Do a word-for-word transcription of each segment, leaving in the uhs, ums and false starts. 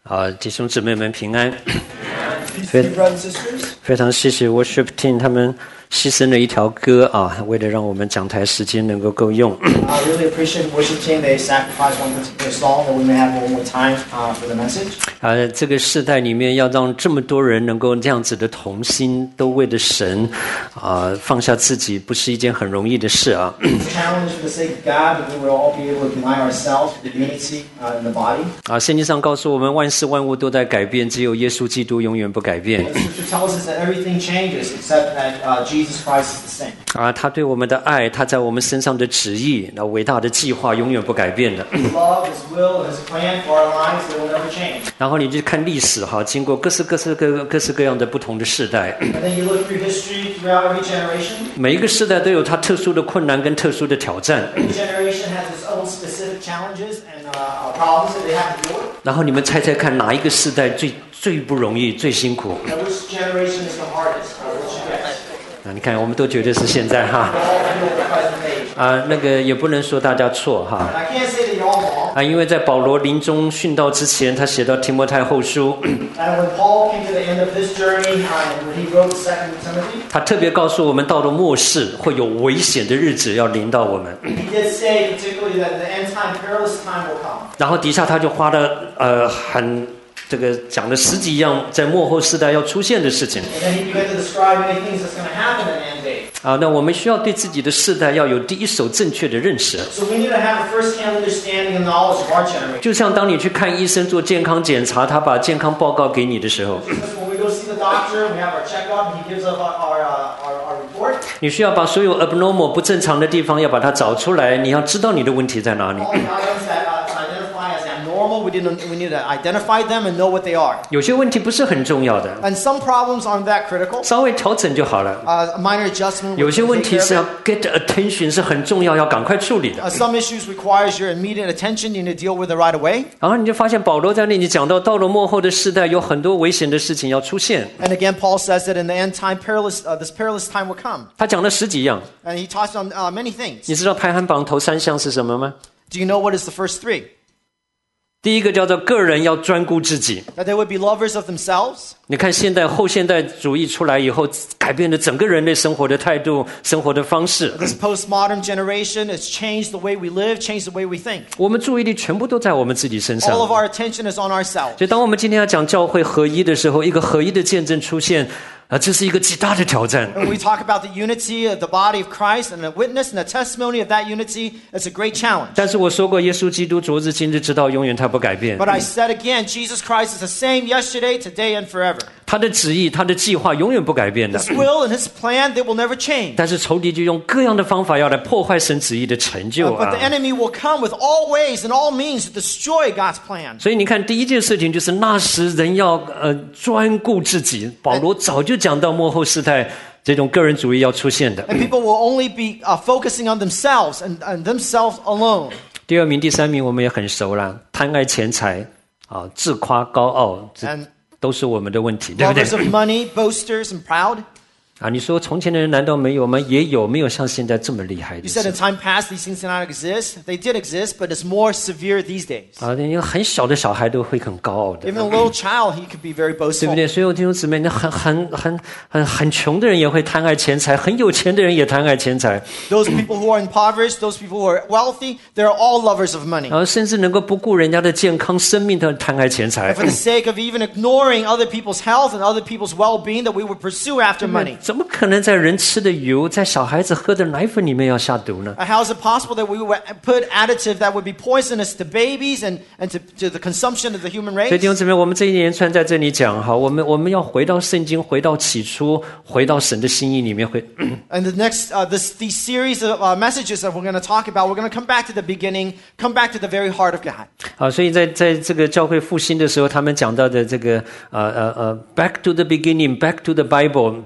好，弟兄姊妹们平安。非, 非常谢谢 worship team 他们牺牲了一条歌啊，为了让我们讲台时间能够够用。 I really appreciate worship team. They sacrificed one particular song that we may have one more time uh, for the message. 啊，这个世代里面要让这么多人能够这样子的同心，都为了神啊放下自己，不是一件很容易的事啊。 It's a challenge for the sake of God, but we will all be able to deny ourselves for the unity uh, in the body. 啊，圣经上告诉我们，万事万物都在改变，只有耶稣基督永远不改变。 The scripture tells us that everything changes except that uh, Jesus Christ is the same. 啊，他对我们的爱，他在我们身上的旨意，那伟大的计划永远不改变的。 His love, His will, His plan for our lives, they will never change. 然后你就看历史哈，经过各式各式各各式各样的不同的世代， And then you look through history throughout every generation. 每一个世代都有它特殊的困难跟特殊的挑战。 Every generation has its own specific challenges and uh, problems that they have to deal with. 然后你们猜猜看，哪一个世代最最不容易、最辛苦？ Now, which generation is the hardest? Or which you guess? 啊，你看，我们都觉得是现在哈。 All feel the present age. 啊，那个也不能说大家错哈。 And I can't say that you're all wrong. 啊，因为在保罗临终殉道之前，他写到提摩太后书， And when Paul came to the end of his journey, uh, and when he wrote Second Timothy, 他特别告诉我们，到了末世会有危险的日子要临到我们。 he did say particularly that the end time, perilous time will come. 然后底下他就花了呃很这个讲了十几样在末后世代要出现的事情。 And then he began to describe many things that's going to happen in the end days. 啊，那我们需要对自己的世代要有第一手正确的认识。 So we need to have a first-hand understanding and knowledge of our generation. 就像当你去看医生做健康检查，他把健康报告给你的时候， Because when we go see the doctor, we have our checkup, and he gives us our, our, uh, our, our report. 你需要把所有 abnormal 不正常的地方要把它找出来，你要知道你的问题在哪里。 All the items that uh, to identify as abnormal, we, didn't, we need to identify them and know what they are. 有些问题不是很重要的， And some problems aren't that critical. 稍微调整就好了。 Uh, a minor adjustment 有 will 些 take 问题 care 是 of 要 it. get attention， 是很重要，要赶快处理的。 Uh, some issues requires your immediate attention. You need to deal with it right away. 然后你就发现保罗在那里讲到，到了末后的世代，有很多危险的事情要出现。 And again, Paul says that in the end time, perilous, uh, this perilous time will come. 他讲了十几样， And he touched on uh, many 你 things. 知道排行榜头三项是什么吗？ Do you know what is the first three? 第一个叫做个人要专顾自己。 That they would be lovers of themselves. 你看现代后现代主义出来以后，改变了整个人类生活的态度、生活的方式。 This postmodern generation has changed the way we live, changed the way we think. 我们注意力全部都在我们自己身上。 All of our attention is on ourselves. 所以，当我们今天要讲教会合一的时候，一个合一的见证出现，啊，这是一个极大的挑战。 When we talk about the unity of the body of Christ and the witness and the testimony of that unity, it's a great challenge. 但是我说过，耶稣基督昨日、今日、直到永远，他不改变。 But I said again, Jesus Christ is the same yesterday, today, and forever. 他的旨意、他的计划永远不改变的。 His will and His plan, they will never change. 但是仇敌就用各样的方法要来破坏神旨意的成就 But 啊 the！enemy will come with all ways and all means to destroy God's plan. 所以你看，第一件事情就是那时人要呃专顾自己。保罗早就讲到末后世代这种个人主义要出现的。 And people will only be uh, focusing on themselves and, and themselves alone. 第二名、第三名我们也很熟了，贪爱钱财啊，自夸高傲，这 And 都是我们的问题，对不对？ lovers of money, boasters, and proud. 啊，你说从前的人难道没有吗？也有，没有像现在这么厉害的 You 事 said in time past these things did not exist. They did exist, but it's more severe these days. 啊，那个很小的小孩都会很高傲的， Even a little child, he could be very 对不 boastful. 对？所以我弟兄姊妹，那很很很很很穷的人也会贪爱钱财，很有钱的人也贪爱钱财， Those people who are impoverished, those people who are wealthy, they're all lovers of money. 然后甚至能够不顾人家的健康、生命的贪爱钱财 And。for the sake of even ignoring other people's health and other people's well-being, that we would pursue after money. 怎么可能在人吃的油，在小孩子喝的奶粉里面要下毒呢？ Uh, How is it possible that we would put additive that would be poisonous to babies and, and to, to the consumption of the human 所以弟 race? 兄姊妹，我们这一连串在这里讲哈，我们我们要回到圣经，回到起初，回到神的心意里面，回 And the next, uh, this, these series of uh, messages that we're going to talk about, we're going to come back to the beginning, come back to the very heart of God. 啊，所以在在这个教会复兴的时候，他们讲到的这个呃呃呃 ，back to the beginning，back to the Bible，back to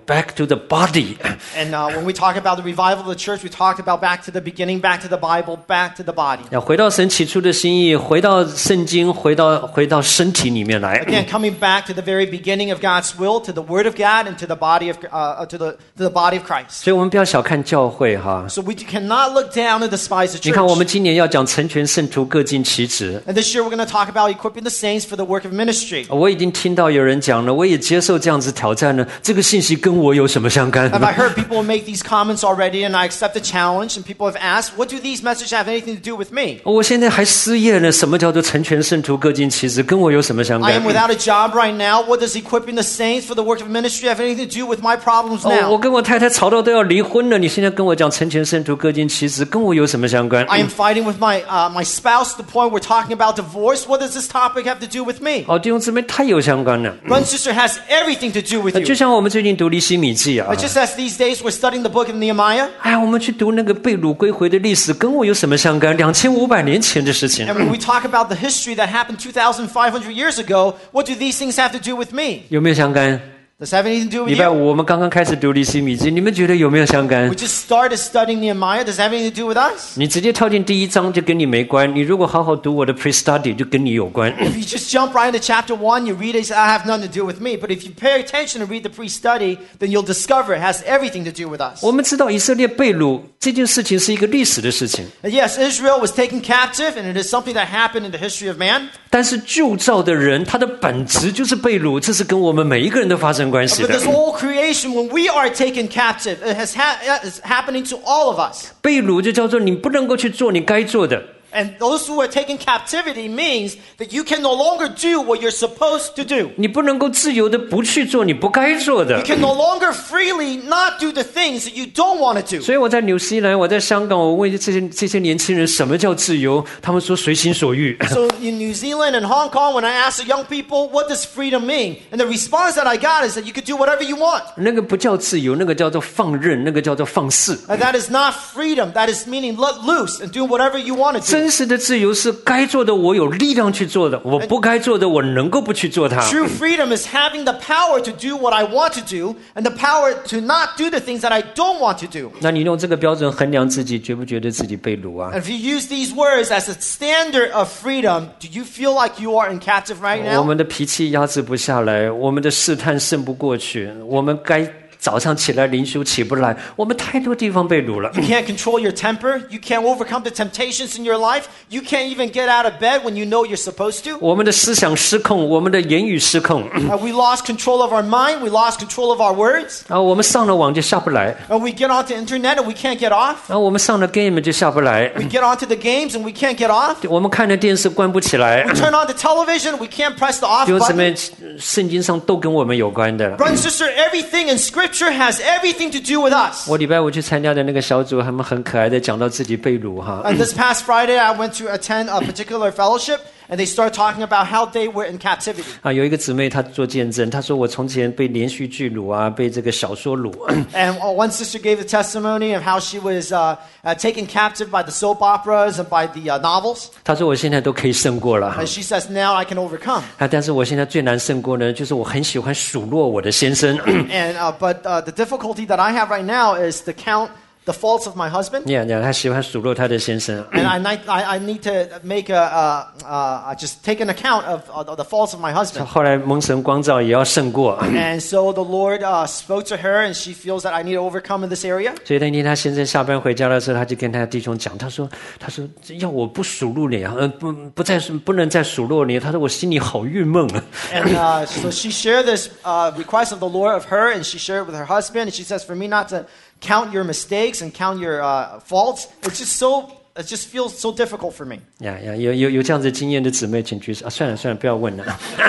to the body. And uh, when we talk about the revival of the church, we talked about back to the beginning, back to the Bible, back to the body. 要回到神起初的心意，回到圣经，回到回到身体里面来。 Again, coming back to the very beginning of God's will, to the Word of God, and to the body of uh, to the to the body of Christ. 所以我们不要小看教会哈。 So we cannot look down and despise the 你看，我们 church. 今年要讲成全圣徒，各尽其职。 And this year we're going to talk about equipping the saints for the work of ministry. 我已经听到有人讲了，我也接受这样子挑战了。这个信息跟我有什么相干？ Have I heard people make these comments already, and I accept the challenge? And people have asked, "What do these messages have anything to do with me?" 我现在还失业了，什么叫做成全圣徒，各尽其职？跟我有什么相 I 干？ am without a job right now. What does equipping the saints for the work of ministry have anything to do with my problems 哦， now? 我跟我太太吵到都要离婚了，你现在跟我讲成全圣徒，各尽其职，跟我有什么相关？ I am fighting with my uh, my spouse to the point we're talking about divorce. What does this topic have to do with me? 哦，弟兄姊妹，太有相关了。 Brother and sister has everything to do with 就 you. 像我们最近读利希米记啊 But，just as these days we're studying the book of Nehemiah, 哎，我们去读那个被掳归回的历史，跟我有什么相干？两千五百年前的事情， and when we talk about the history that happened two thousand five hundred years ago, what do these things have to do with me? 有没有相干？ Does it have anything to do 礼 with 拜 you? 五我们刚刚开始读利希米记，你们觉得有没有相干 We？ just started studying Nehemiah. Does it have anything to do with us? 你直接跳进第一章就跟你没关，你如果好好读我的 pre-study 就跟你有关。 If you just jump right into chapter one, you read it, say, I have nothing to do with me. But if you pay attention and read the pre-study, then you'll discover it has everything to do with us. 我们知道以色列被掳这件事情是一个历史的事情， And yes, Israel was taken captive, and it is something that happened in the history of man. 但是旧造的人他的本质就是被掳，这是跟我们每一个人都发生关系 But 的。 this whole creation, when we are taken captive, it has ha- it's happening to all of us. 被掳就叫做你不能够去做你该做的。 And those who are taken captivity means that you can no longer do what you're supposed to do. 你不能够自由的不去做你不该做的 You。can no longer freely not do the things that you don't want to do. 所以我在纽西兰，我在香港，我问这些这些年轻人什么叫自由，他们说随心所欲。 So in New Zealand and Hong Kong, when I asked the young people, what does freedom mean? And the response that I got is that you could do whatever you want. 那个不叫自由，那个叫做放任，那个叫做放肆。 And that is not freedom. That is meaning let loose and do whatever you want to do. 真实的自由是该做的我有力量去做的，我不该做的我能够不去做它。 True freedom is having the power to do what I want to do and the power to not do the things that I don't want to do. 那你用这个标准衡量自己，觉不觉得自己被掳啊？ And if you use these words as a standard of freedom, do you feel like you are in captive right 我 now? 们的脾气压制不下来，我们的试探胜不过去，我们该早上起来灵修起不来，我们太多地方被掳了。 You can't control your temper. You can't overcome the temptations in your life. You can't even get out of bed when you know you're supposed to. 我们的思想失控，我们的言语失控， Uh, we lost control of our mind. We lost control of our words. 然后我们上了网就下不来， And we get onto internet and we can't get off. 然后我们上了 game 就下不来， We get onto the games and we can't get off. 我们看了电视关不起来。 We turn on the television. We can't press the off 弟兄姊 button. 妹，圣经上都跟我们有关的。 Brother and sister, everything in Scripture has everything to do with us. 我礼拜五去参加的那个小组，他们很可爱的讲到自己被掳哈。 And this past Friday, I went to attend a particular fellowship, and they started talking about how they were in captivity. 啊，有一个姊妹她做见证，她说我从前被连续剧掳啊，被这个小说掳。 And uh, one sister gave the testimony of how she was uh, uh, taken captive by the soap operas and by the uh, novels. 她说我现在都可以胜过了。 And she says, now I can overcome. 啊，但是我现在最难胜过呢，就是我很喜欢数落我的先生。 And uh, But uh, the difficulty that I have right now is to count the faults of my husband. 你看，他喜欢数落他的先生。 And I, ni- I, I need to make a, uh, uh, just take an account of, of the faults of my husband. 后来蒙神光照，也要胜过。 And so the Lord uh, spoke to her, and she feels that I need to overcome in this area. 所以那天他先生下班回家的时候，他就跟他弟兄讲，他说：“他说要我不数落你啊，呃，不不再不能再数落你。”他说我心里好郁闷啊。 And uh, so she shared this uh, request of the Lord of her, and she shared it with her husband. And she says, for me not to count your mistakes and count your uh, faults, it's just so, it just feels so difficult for me. 呀呀，有有有这样子经验的姊妹，请举手啊！算了算了，不要问了。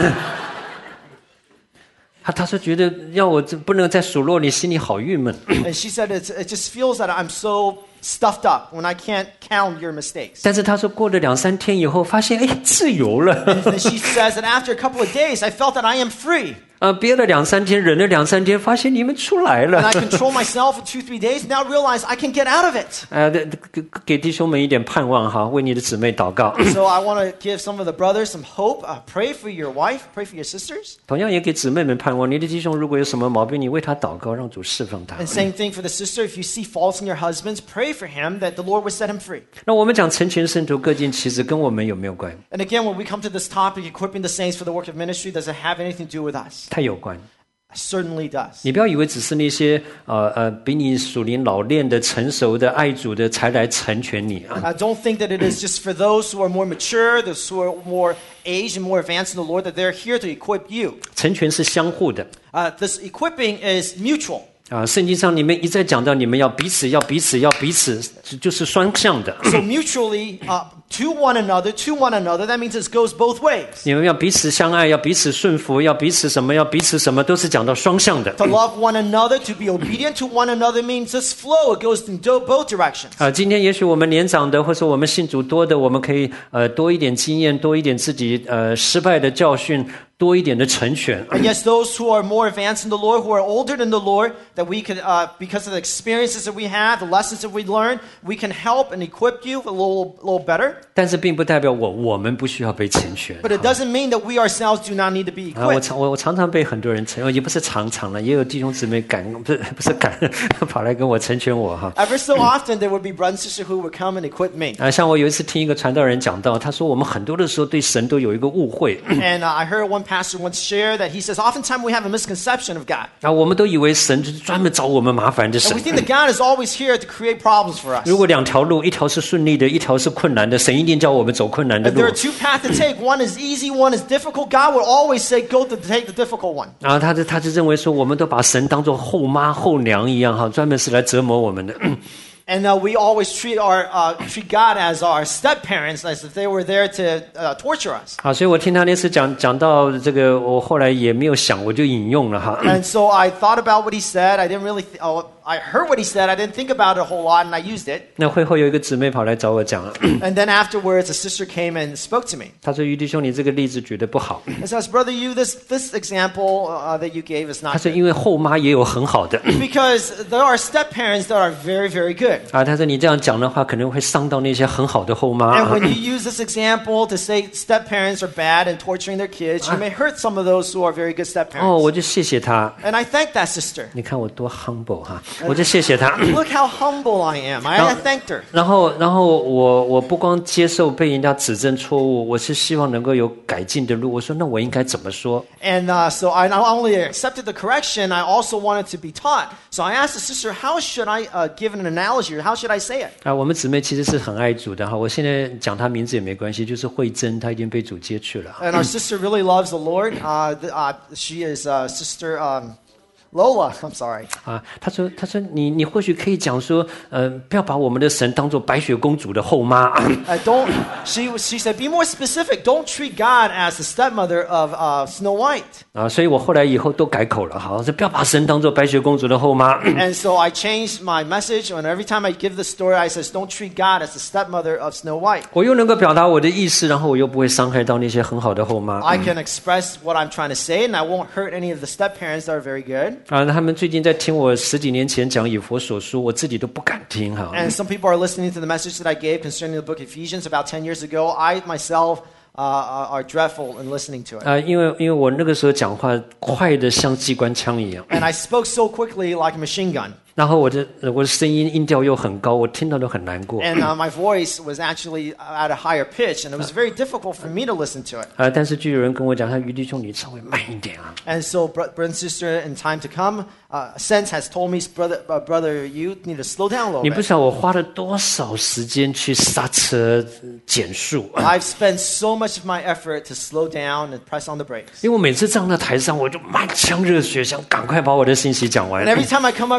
他他说觉得要我这不能再数落你，心里好郁闷。 And she said, it's, it just feels that I'm so stuffed up when I can't count your mistakes. 但是他说过了两三天以后，发现哎自由了。 And she says that after a couple of days, I felt that I am free. 呃，憋了两三天，忍了两三天，发现你们出来 And 了。 I control myself for two, three days. Now realize I can get out of it. 呃，给给弟兄们一点盼望哈，为你的姊妹祷告。 So I want to give some of the brothers some hope. Uh, pray for your wife. Pray for your sisters. 同样也给姊妹们盼望，你的弟兄如果有什么毛病，你为他祷告，让主释放他。 And same thing for the sister. If you see faults in your husbands, pray for him that the Lord would set him free. 那我们讲成全圣徒各尽其实跟我们有没有关？ And again, when we come to this topic, equipping the saints for the work of ministry, does it have anything to do with us? 太有关。 It certainly does. 你不要以为只是那些呃呃比你属灵老练的、成熟的、爱主的才来成全你啊。 I don't think that it is just for those who are more mature, those who are more aged and more advanced in the Lord, that they're here to equip you. 成全是相互的 Uh, this equipping is mutual. 啊。圣经上你们一再讲到，你们要彼此，要彼此，要彼此，就就是双向的。 So mutually, uh, to one another, to one another, that means it goes both ways. 你们要彼此相爱，要彼此顺服，要彼此什么，要彼此什么，都是讲到双向的。 To love one another, to be obedient to one another means this flow. It goes in do- both directions. 啊，今天也许我们年长的，或者我们信主多的，我们可以呃多一点经验，多一点自己呃失败的教训，多一点的成全。 And yes, those who are more advanced in the Lord, who are older than the Lord, that we could, uh, because of the experiences that we have, the lessons that we learn, we can help and equip you a little, little better. 但是并不代表我我们不需要被成全。 But it doesn't mean that we ourselves do not need to be 啊，我 equipped. 常我我常常被很多人成，也不是常常了，也有弟兄姊妹感不是不是感跑来跟我成全我哈。 Ever so often, there would be brothers and sisters who would come and equip me. 啊，像我有一次听一个传道人讲到，他说我们很多的时候对神都有一个误会， And uh, I heard one pastor once share that he says, oftentimes we have a misconception of God. 啊，我们都以为神就是专门找我们麻烦的 And 神 we。think that God is always here to create problems for us. 如果两条路，一条是顺利的，一条是困难的，神一定叫我们走困难的 If 路 there are two paths to take, one is easy, one is difficult, God will always say, go to take the difficult one. 然后他就他就认为说，我们都把神当作后妈后娘一样哈，专门是来折磨我们的。 And uh, we always treat our uh, treat God as our step parents, as if they were there to uh, torture us. 好，所以我听他那次讲讲到这个，我后来也没有想，我就引用了哈。 And so I thought about what he said. I didn't really. Th- oh, I heard what he said. I didn't think about it a whole lot, and I used it. 那会后有一个姊妹跑来找我讲了， And then afterwards, a sister came and spoke to me. 她说：“于弟兄，你这个例子举得不好。 And says, "Brother, you this this example uh, that you gave is 她 not 说： good. 因为后妈也有很好的 because there are step parents that are very very good." 啊。她说你这样讲的话，可能会伤到那些很好的后妈。 And when you use this example to say step parents are bad and torturing their kids, you may hurt some of those who are very good step 哦， parents. 我就谢谢她。 And I thank that sister. 你看我多 humble 哈，我就谢谢她。 Look how humble I am. I, I thanked her. 然后，然后我我不光接受被人家指正错误，我是希望能够有改进的路。我说，那我应该怎么说？ And uh, so I not only accepted the correction, I also wanted to be taught. So I asked the sister, how should I uh, give an analogy, or how should I say it? 啊，我们姊妹其实是很爱主的哈。我现在讲她名字也没关系，就是慧珍，她已经被主接去了。 And our sister really loves the Lord. Uh, the, uh, she is uh, Sister um, Lola. I'm sorry. 啊，她说，她说你你或许可以讲说，呃，不要把我们的神当做白雪公主的后妈。 Uh, don't. She she said, be more specific. Don't treat God as the stepmother of uh, Snow White. 啊，所以我后来以后都改口了，好，说不要把神当做白雪公主的后妈。 And so I changed my message. And every time I give the story, I says, don't treat God as the stepmother of Snow White. 我又能够表达我的意思，然后我又不会伤害到那些很好的后妈。 I can express what I'm trying to say, and I won't hurt any of the step parents that are very good. 啊，他们最近在听我十几年前讲以佛所书，我自己都不敢听哈。 And some people are listening to the message that I gave concerning the book of Ephesians about ten years ago. I myself uh, are dreadful in listening to it. 啊，因为因为我那个时候讲话快的像机关枪一样， And I spoke so quickly like a machine gun. 然后我的我的声音音调又很高，我听到都很难过。 And uh, my voice was actually at a higher pitch, and it was very difficult for me to listen to it. 啊，但是就有人跟我讲，他于弟兄你稍微慢一点啊。 And so, bro- brother and sister, in time to come, uh, sense has told me, brother, uh, brother, you need to slow down a 你 little 不 bit. 知道我花了多少时间去刹车、减速， I've spent so much of my effort to slow down and press on the brakes. 因为我每次站到台上，我就满腔热血，想赶快把我的信息讲完 And。every time I come up here, I'm full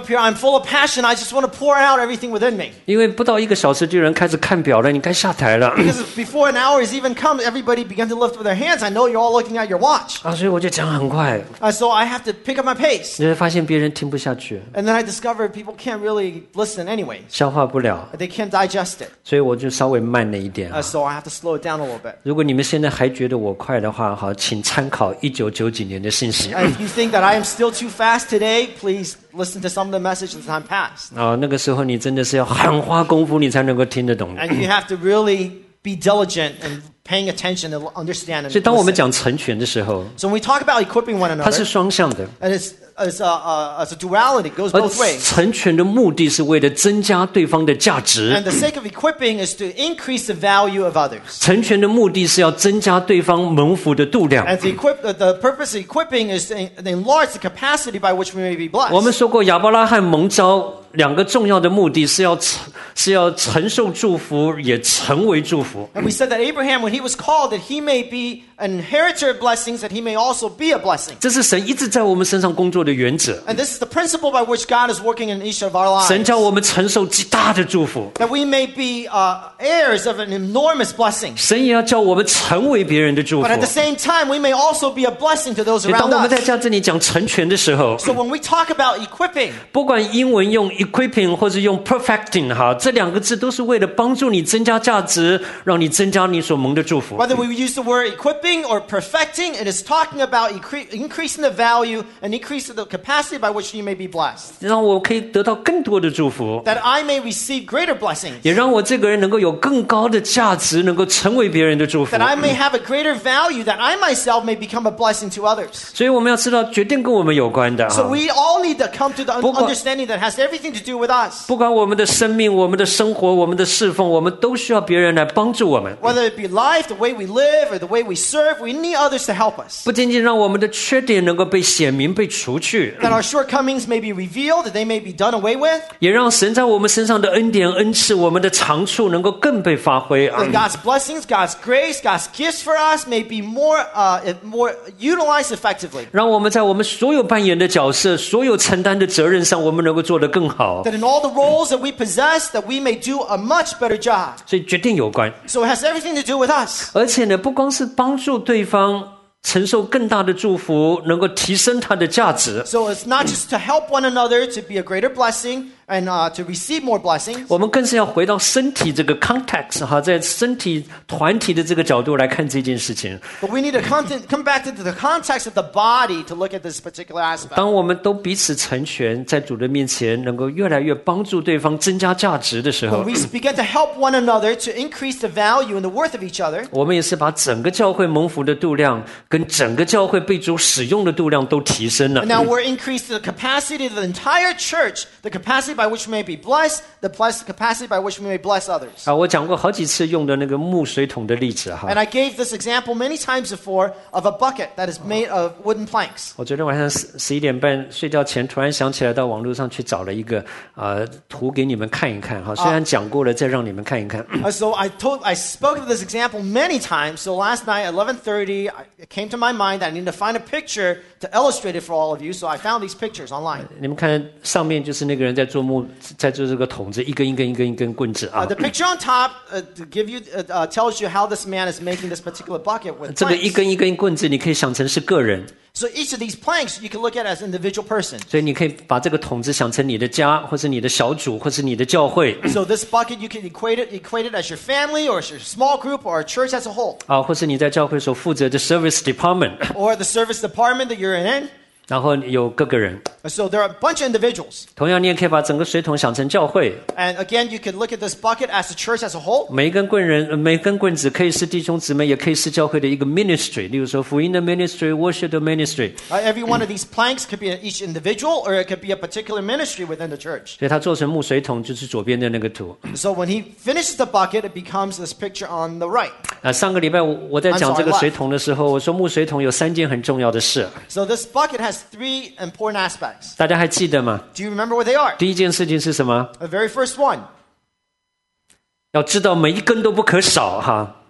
full of passion. I just want to pour out everything within me. 因为不到一个小时就有人开始看表了，你该下台了。 Because before an hour has even come, everybody began to lift with their hands. I know you're all looking at your watch. 啊，所以我就讲很快。 Uh, so I have to pick up my pace. 你会发现别人听不下去。 And then I discovered people can't really listen anyways. 消化不了。 They can't digest it. 所以我就稍微慢了一点。 Uh, so I have to slow it down a little bit. 如果你们现在还觉得我快的话，好，请参考一九九几年的信息。 And if you think that I am still too fast today, please listen to some of the messages that time past. 啊，那个时候你真的是要很花功夫，你才能够听得懂。 And you have to really be diligent and paying attention and understand. And 所以当我们讲成全的时候， so when we talk about equipping one 它是 another, 双向的。 and it's As a, uh, as a duality, it goes 而 both ways. 成全的目的是为了增加对方的价值。 And the sake of equipping is to increase the value of others. 成全的目的是要增加对方蒙福的度量。 And the, equip, the purpose of equipping is to enlarge the capacity by which we may be blessed. 我们说过，亚伯拉罕蒙召两个重要的目的是要是要承受祝福，也成为祝福。 And we said that Abraham, when he was called, that he may be an inheritor of blessings, that he may also be a blessing. 这是神一直在我们身上工作的原则。 And this is the principle by which God is working in each of our lives. 神叫我们承受极大的祝福， That we may be uh, heirs of an enormous blessing. 神也要叫我们成为别人的祝福。 But at the same time, we may also be a blessing to those 所以当 around 我们在 us. 家这里讲成全的时候， So when we talk about equipping, 不管英文用 equipping 或者用 perfecting 哈，这两个字都是为了帮助你增加价值，让你增加你所蒙的祝福。 whether we use the word equipping or perfecting, it is talking about incre- increasing the value and increasing the capacity by which you may be blessed. 让我可以得到更多的祝福， That I may receive greater blessings. 也让我这个人能够有更高的价值，能够成为别人的祝福。 That I may have a greater value, that I myself may become a blessing to others. 所以我们要知道，决定跟我们有关的 So 哈。 we all need to come to the un- 不管- understanding that has everything to do with us. 不管我们的生命、我们的生活、我们的侍奉，我们都需要别人来帮助我们。 Whether it be life, the way we live, or the way we serve, we need others to help us. 不仅仅让我们的缺点能够被显明、被除去， That our shortcomings may be revealed, that they may be done away with. 也让神在我们身上的恩典、恩赐、我们的长处能够更被发挥啊！ That God's blessings, God's grace, God's gifts for us may be more, uh, more utilized effectively. 让我们在我们所有扮演的角色、所有承担的责任上，我们能够做得更好。 That in all the roles that we possess, that we may do a much better job. 所以决定有关， So it has everything to do with us. 而且呢，不光是帮助对方承受更大的祝福，能够提升他的价值。 So it's not just to help one another to be a greater blessing and uh, to receive more blessings. 我们更是要回到身体这个 context 哈，在身体团体的这个角度来看这件事情。 But we need to come, to, come back to the context of the body to look at this particular aspect. 当我们都彼此成全，在主的面前能够越来越帮助对方增加价值的时候， When we begin to help one another to increase the value and the worth of each other, 我们也是把整个教会蒙福的度量跟整个教会被主使用的度量都提升了 and。now we're increasing the capacity of the entire church, the capacity by which we may be blessed, the blessed capacity by which we may bless others. 啊，我讲过好几次用的那个木水桶的例子哈 And。I gave this example many times before of a bucket that is made of wooden planks. 我昨天晚上十十一点半睡觉前，突然想起来到网络上去找了一个呃图给你们看一看哈。虽然讲过了，再让你们看一看。 Uh, so I told, I spoke of this example many times. So last night at eleven thirty, it came to my mind that I need to find a picture to illustrate it for all of you. So I found these pictures online. 你们看上面就是那个人在做木，在做这个桶子，一根一根一根一根棍子 Uh, 啊。 the picture on top uh, to give you uh, uh, tells you how this man is making this particular bucket with 这个一 planks. 根一根棍子，你可以想成是个人， So each of these planks you can look at as individual person. 所以你可以把这个桶子想成你的家，或是你的小组，或是你的教会 So this bucket you can equate it, equate it as your family or as your small group or a church as a whole. 啊，或是你在教会所负责的 service department， Or the service department that you're in. 然后有各个人。 So there are a bunch of individuals. 同样，你也可以把整个水桶想成教会， And again, you can look at this bucket as a church as a whole. 每一根棍人，呃每一根棍子可以是弟兄姊妹，也可以是教会的一个 ministry。例如说福音的 ministry、worship 的 ministry。 Uh, every one of these planks could be each individual or it could be a particular ministry within the church. 所以它做成木水桶，就是左边的那个图。 So when he finishes the bucket, it becomes this picture on the right. 啊，上个礼拜我我在讲这个水桶的时候，我说木水桶有三件很重要的事， So this bucket has three important aspects. 大家还记得吗？ Do you remember what they are? 第一件事情是什么？ The very first one, 要知道每一根都不可少哈。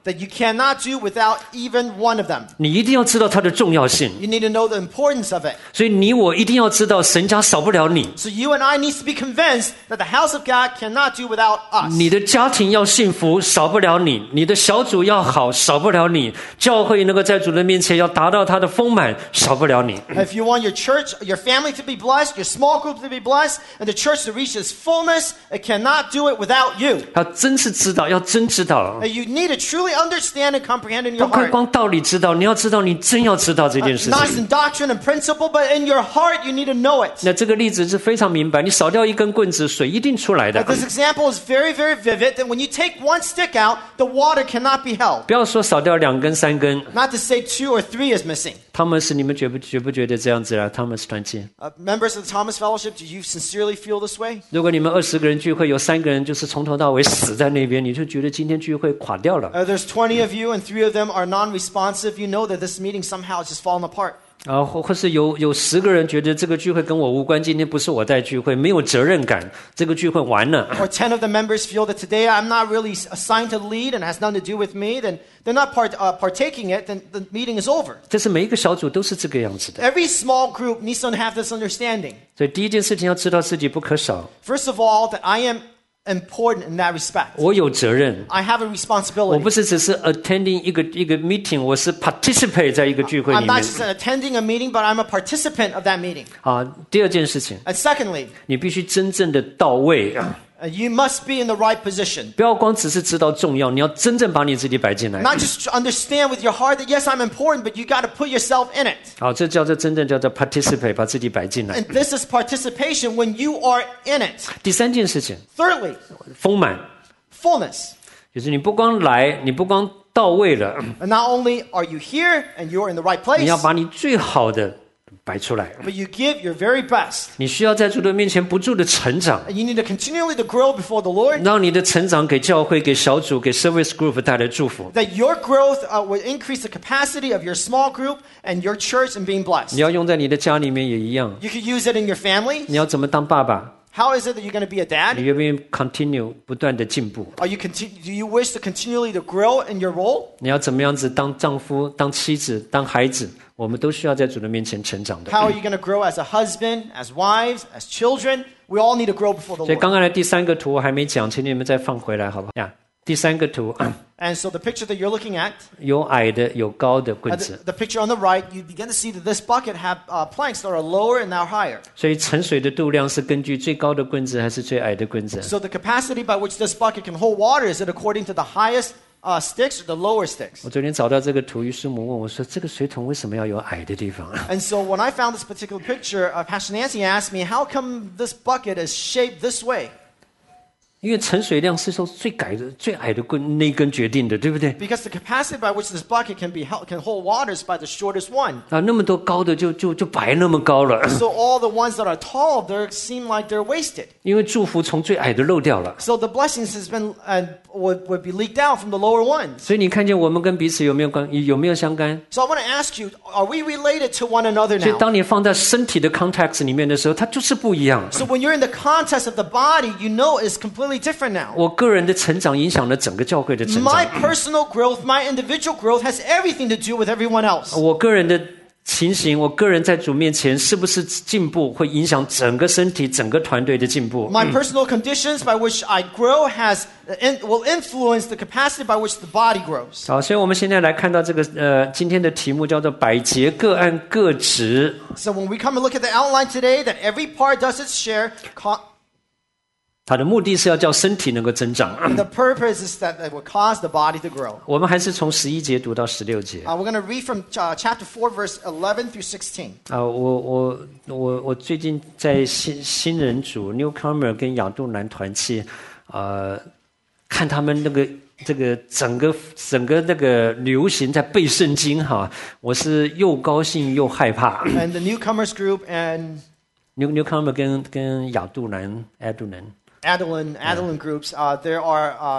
that you cannot do without even one of them. 你一定要知道它的重要性。 You need to know the importance of it. 所以你我一定要知道，神家少不了你。 So you and I need to be convinced that the house of God cannot do without us. 你的家庭要幸福，少不了你；你的小组要好，少不了你；教会能够在主的面前要达到它的丰满，少不了你。 If you want your church, your family to be blessed, your small group to be blessed, and the church to reach its fullness, it cannot do it without you. 要真是知道，要真知道， You need to truly understand and comprehend in 不 your 可以 heart. 光道理知道，你要知道，你真要知道这件事 Not 情。 in doctrine and principle, but in your heart, you need to know it. 那这个例子是非常明白，你少掉一根棍子，水一定出来的。 This example is very, very vivid that when you take one stick out, the water cannot be held. 不要说少掉两根、三根， Not to say two or three is missing. 他们是你们觉不觉不觉得这样子啊？他们是团契。 Uh, members of the Thomas Fellowship, do you sincerely feel this way? 如果你们二十个人聚会，有三个人就是从头到尾死在那边，你就觉得今天聚会垮掉了。 Uh, there's twenty of you and three of them are non-responsive. You know that this meeting somehow has just fallen apart. 啊，或或是有有十个人觉得这个聚会跟我无关，今天不是我带聚会，没有责任感，这个聚会完了。 Or ten of the members feel that today I'm not really assigned to lead and has nothing to do with me, then they're not part, uh, partaking it, then the meeting is over. 这是每一个小组都是这个样子的。 Every small group needs to have this understanding. 所以第一件事情要知道自己不可少， First of all, that I am important in that respect. 我有责任。 I have a 我 responsibility. 不是只是 attending 一个一个 meeting， 我是 participate 在一个聚会 I'm 里 not 面。 just attending a meeting, but I'm a participant of that meeting. 啊，第二件事情， And secondly, 你必须真正的到位啊， uh, you must be in the right position. 不要光只是知道重要，你要真正把你自己摆进来。 Not just to understand with your heart that yes, I'm important, but you got to put yourself in it. 好，这叫做真正叫做 participate， 把自己摆进来。 And this is participation when you are in it. 第三件事情， Thirdly, 丰满， fullness. 就是你不光来，你不光到位了， And not only are you here and you're in the right 你要 place, 把你最好的摆出来。 but you give your very best. 你需要在主的面前不住的成长， And you need to continually to grow before the Lord. 让你的成长给教会、给小组、给 service group 带来祝福。 That your growth uh, will increase the capacity of your small group and your church in being 你 blessed. 要用在你的家里面也一样。 You could use it in your family. 你要怎么当爸爸？ How is it that you're going to be a 你 dad? 愿不愿意 continue 不断的进步？ Are you continu- do you wish to continually to grow in your role? 你要怎么样子当丈夫、当妻子、当孩子？我们都需要在主的面前成长的。 How are you going to grow as a husband, as wives, as children? We all need to grow before the 所以 Lord. 刚刚的第三个图我还没讲，请你们再放回来好不好？呀，第三个图 And so the picture that you're looking at, 有矮的，有高的 uh, 棍 the, 子， the picture on the right, you begin to see that this bucket have uh, planks that are lower and now higher. 所以盛水的度量是根据最高的棍子还是最矮的棍子？ So the capacity by which this bucket can hold water, is it according to the highest uh, sticks or the lower sticks? 我昨天找到这个图，于师母问我说：“这个水桶为什么要有矮的地方？” And so when I found this particular picture, uh, Pastor Nancy asked me, how come this bucket is shaped this way? 因为盛水量是受最矮的、最矮的棍那一根决定的，对不对？ Because the capacity by which this bucket can be held, can hold water is by the shortest one. 啊，那么多高的就就就白那么高了， So all the ones that are tall, they seem like they're wasted. 因为祝福从最矮的漏掉了。 So the blessings has been and would, would be leaked out from the lower ones. 所以你看见我们跟彼此有没有关有没有相干？ So I want to ask you, are we related to one another 所以 now? 当你放在身体的 context 里面的时候，它就是不一样。 So when you're in the context of the body, you know it's completely different now. 我个人的成长影响了整个教会的成 My 长， personal growth, my individual growth has everything to do with everyone else. 我个人的情形，我个人在主面前是不是进步，会影响整个身体、整个团队的进步。 My personal conditions by which I grow has in, will influence the capacity by which the body grows. 好，所以我们现在来看到这个呃，今天的题目叫做百节各按各职。 So when we come and look at the outline today, that every part does its share. Co- 它的目的是要叫身体能够增长。 the purpose is that it will cause the body to grow. 我们还是从十一节读到十六节。 Uh, we're going to read from uh, chapter four, verse eleven through sixteen. 啊，我我我我最近在新新人组 Newcomer 跟亚杜兰团契，呃，看他们那个这个整个整个那个流行在背圣经哈，我是又高兴又害怕。 And the newcomers group and New Newcomer 跟跟亚杜兰 Adulan Adeline, Adeline groups, uh, there are um,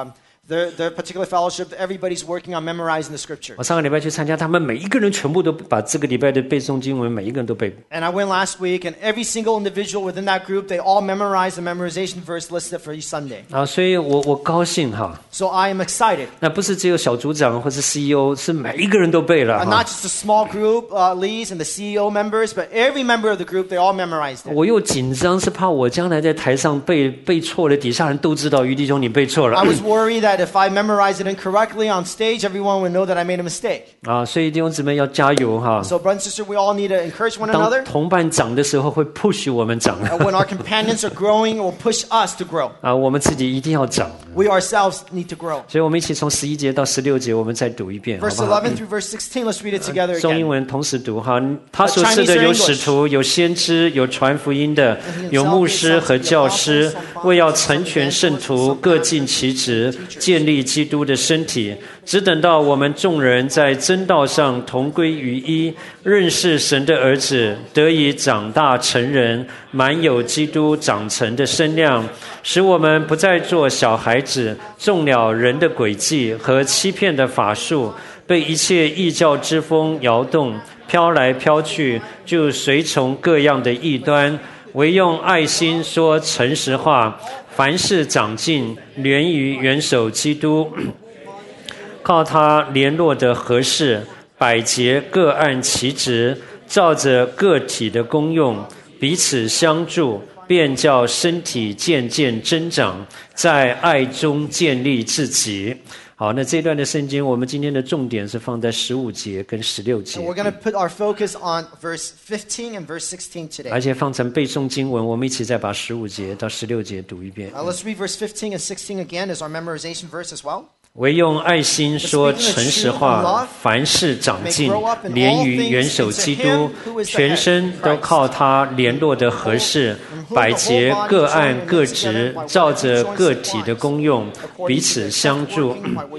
Their, their particular fellowship, everybody's working on memorizing the scripture. 我上个礼拜去参加，他们每一个人全部都把这个礼拜的背诵经文，每一个人都背。 And I went last week, and every single individual within that group, they all memorized the memorization verse listed for each Sunday. 啊，所以我我高兴哈。 So I am excited. 那不是只有小组长或是 C E O， 是每一个人都背了 Uh, 哈。 not just the small group uh, leads and the C E O members, but every member of the group, they all memorized it. 我又紧张，是怕我将来在台上背背错了，底下人都知道于弟兄你背错了 I was worried that if I memorized it incorrectly on stage, everyone would know that I made a mistake. 啊，所以弟兄姊妹要加油哈。 So, brother and sister, we all need to encourage one 当 another. 同伴长的时候，会 push 我们长 And when our companions are growing, it will push us to grow. 啊，我们自己一定要长。 We ourselves need to grow. 所以我们一起从十一节到十六节，我们再读一遍，好 Verse 不好？ eleven through verse sixteen, let's read it together 中英 again. 文同时读哈。他所赐的有使徒，有先知，有传福音的，有牧师和教师，为要成全圣徒，各尽其职，建立基督的身体。只等到我们众人在真道上同归于一，认识神的儿子，得以长大成人，满有基督长成的身量，使我们不再做小孩子，中了人的诡计和欺骗的法术，被一切异教之风摇动，飘来飘去，就随从各样的异端，唯用爱心说诚实话，凡事长进，连于元首基督。靠他联络的合适，百节各按其职，照着个体的功用，彼此相助，便叫身体渐渐增长，在爱中建立自己。好，那这一段的圣经，我们今天的重点是放在十五节跟十六节， And we're going to put our focus on verse fifteen and verse sixteen 而 today. 且放成背诵经文。我们一起再把十五节到十六节读一遍。 Uh, let's read verse fifteen and sixteen again as our memorization verse as well. 唯用爱心说诚实话，凡事长进，连于元首基督，全身都靠他联络的合适，百节各按各职，照着个体的功用，彼此相助，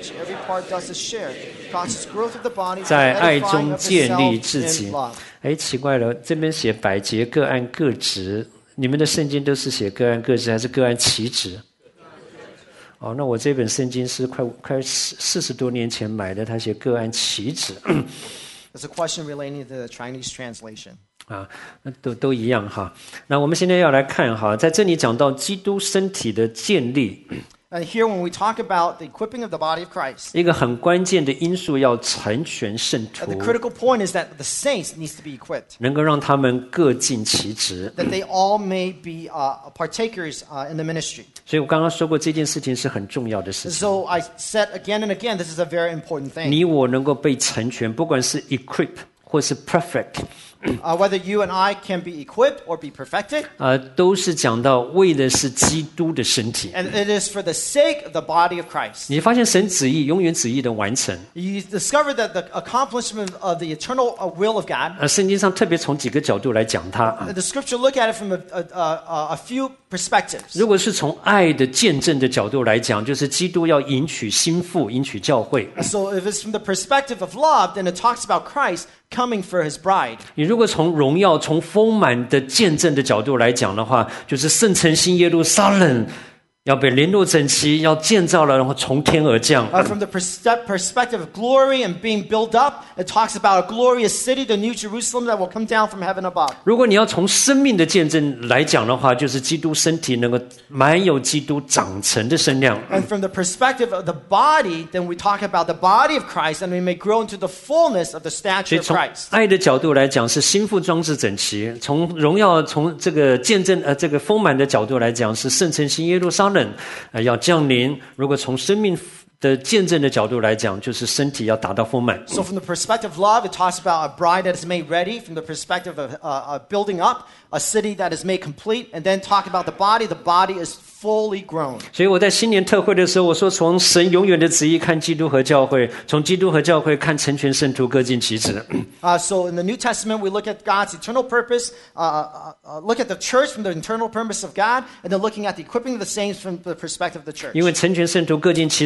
在爱中建立自己。哎，奇怪了，这边写百节各按各职，你们的圣经都是写各按各职，还是各按其职？哦，那我这本圣经是快快四四十多年前买的，它写各按其职。 There's a question relating to the Chinese translation. 啊，那都都一样哈。那我们现在要来看哈，在这里讲到基督身体的建立。 And here, when we talk about the equipping of the body of Christ, 一个很关键的因素要成全圣 uh, 徒 the，critical point is that the saints needs to be equipped, 能够让他们各尽其职。 that they all may be uh, partakers uh, in the ministry. 所以我刚刚说过，这件事情是很重要的事情。 So I said again and again, this is a very important thing. 你我能够被成全，不管是 equip 或是 perfect， Uh, whether you and I can be equipped or be perfected, 呃，都是讲到为的是基督的身体。 and it is for the sake of the body of Christ. 你发现神旨意永远旨意的完成。 You discover that the accomplishment of the eternal uh, will of God, 呃，圣经上特别从几个角度来讲它。 the scripture look at it from a, a, a, a few perspectives. 如果是从爱的见证的角度来讲，就是基督要迎娶新妇，迎娶教会。 So if it's from the perspective of love, then it talks about Christ coming for his bride. 你如果从荣耀、从丰满的见证的角度来讲的话，就是圣城新耶路撒冷要被联络整齐，要建造了，然后从天而降。 Uh, from the pers- perspective of glory and being built up, it talks about a glorious city, the new Jerusalem that will come down from heaven above. 如果你要从生命的见证来讲的话，就是基督身体能够满有基督长成的身量。 And from the perspective of the body, then we talk about the body of Christ, and we may grow into the fullness of the 所 stature 以 of 从 Christ. 爱的角度来讲，是心腹装置整齐；从荣耀、从这个见证呃这个丰满的角度来讲，是圣城新耶路撒冷呃要降临。如果从生命的见证的角度来讲，就是身体要达到丰满。 So from the perspective of love, it talks about a bride that is made ready. From the perspective of uh, uh, building up, a city that is made complete. And then talk about the body, the body is fully grown. 所以我在新年特会的时候，我说从神永远的旨意看基督和教会，从基督和教会看成全圣徒，各尽其职。 Uh, so in the New Testament, we look at God's eternal purpose, uh, uh, uh, look at the church from the internal purpose of God, and then looking at the equipping of the saints from the perspective of the church. 因为成全圣徒各尽其职，不是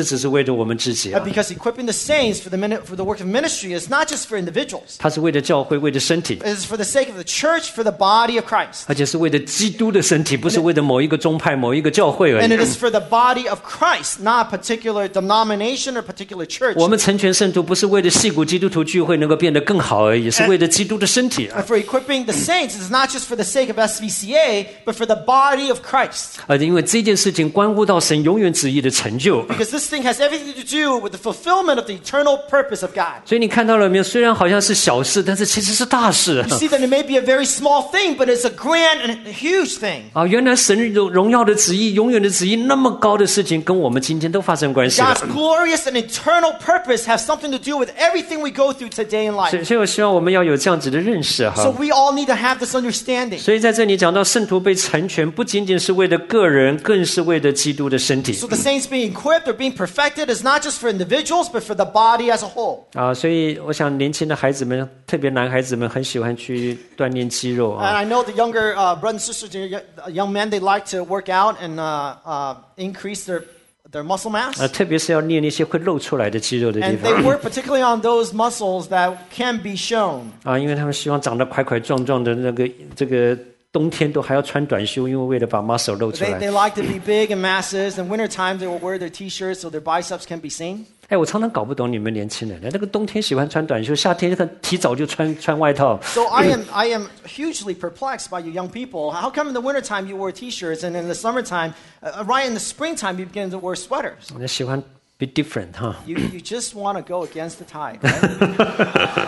只是为了我们自己 Uh, 啊， because equipping the saints for the, min- for the work of ministry is not just for individuals. 它是为了教会，为了身体， It is for the sake of the church, for the body of Christ. 而且是为了基督的身体，不是为了某一个宗派、某一个教会而 And it 已。 is for the body of Christ, not a particular denomination or particular church. 我们成全圣徒，不是为了细谷基督徒聚会能够变得更好而已，是为了基督的身体啊。 And for equipping the saints, it is not just for the sake of S V C A, but for the body of Christ. 而因为这件事情关乎到神永远旨意的成就， Because this thing has everything to do with the fulfillment of the eternal purpose of God. 所以你看到了没有？虽然好像是小事，但是其实是大事 You see that it may be a very small thing, but it's a grand and a huge thing. 啊！原来神荣荣耀的旨意、永远的旨意那么高的事情，跟我们今天都发生关系了。 God's glorious and eternal purpose have something to do with everything we go through today in 所 life. 以，所以我希望我们要有这样子的认识 So 哈。 we all need to have this understanding. 所以在这里讲到圣徒被成全，不仅仅是为了个人，更是为了基督的身体 So the saints being equipped or being perfected is not just for individuals, but for the body as a whole. 啊。所以，我想年轻的孩子们，特别男孩子们，很喜欢去锻炼肌肉 And 啊。 I know the younger uh, brothers and sisters, the young men, they like to work out and uh, uh, increase their, their muscle mass. 啊，特别是要练一些会露出来的肌肉的地 And they 方 work particularly on those muscles that can be shown. 啊，因为他们希望长得块块壮壮的，那个这个冬天都还要穿短袖，因为为了把 muscle 露出 They, 来。 they like to be big and massive. In wintertime, they will wear their T-shirts so their biceps can be seen. 哎，我常常搞不懂你们年轻人，那个冬天喜欢穿短袖，夏天看提早就穿穿外套。 So I am, I am hugely perplexed by you young people. How come in the wintertime you wear T-shirts and in the summertime, uh, right in the springtime, you begin to wear sweaters? 我喜欢 be different 哈。 You, you just want to go against the tide, right?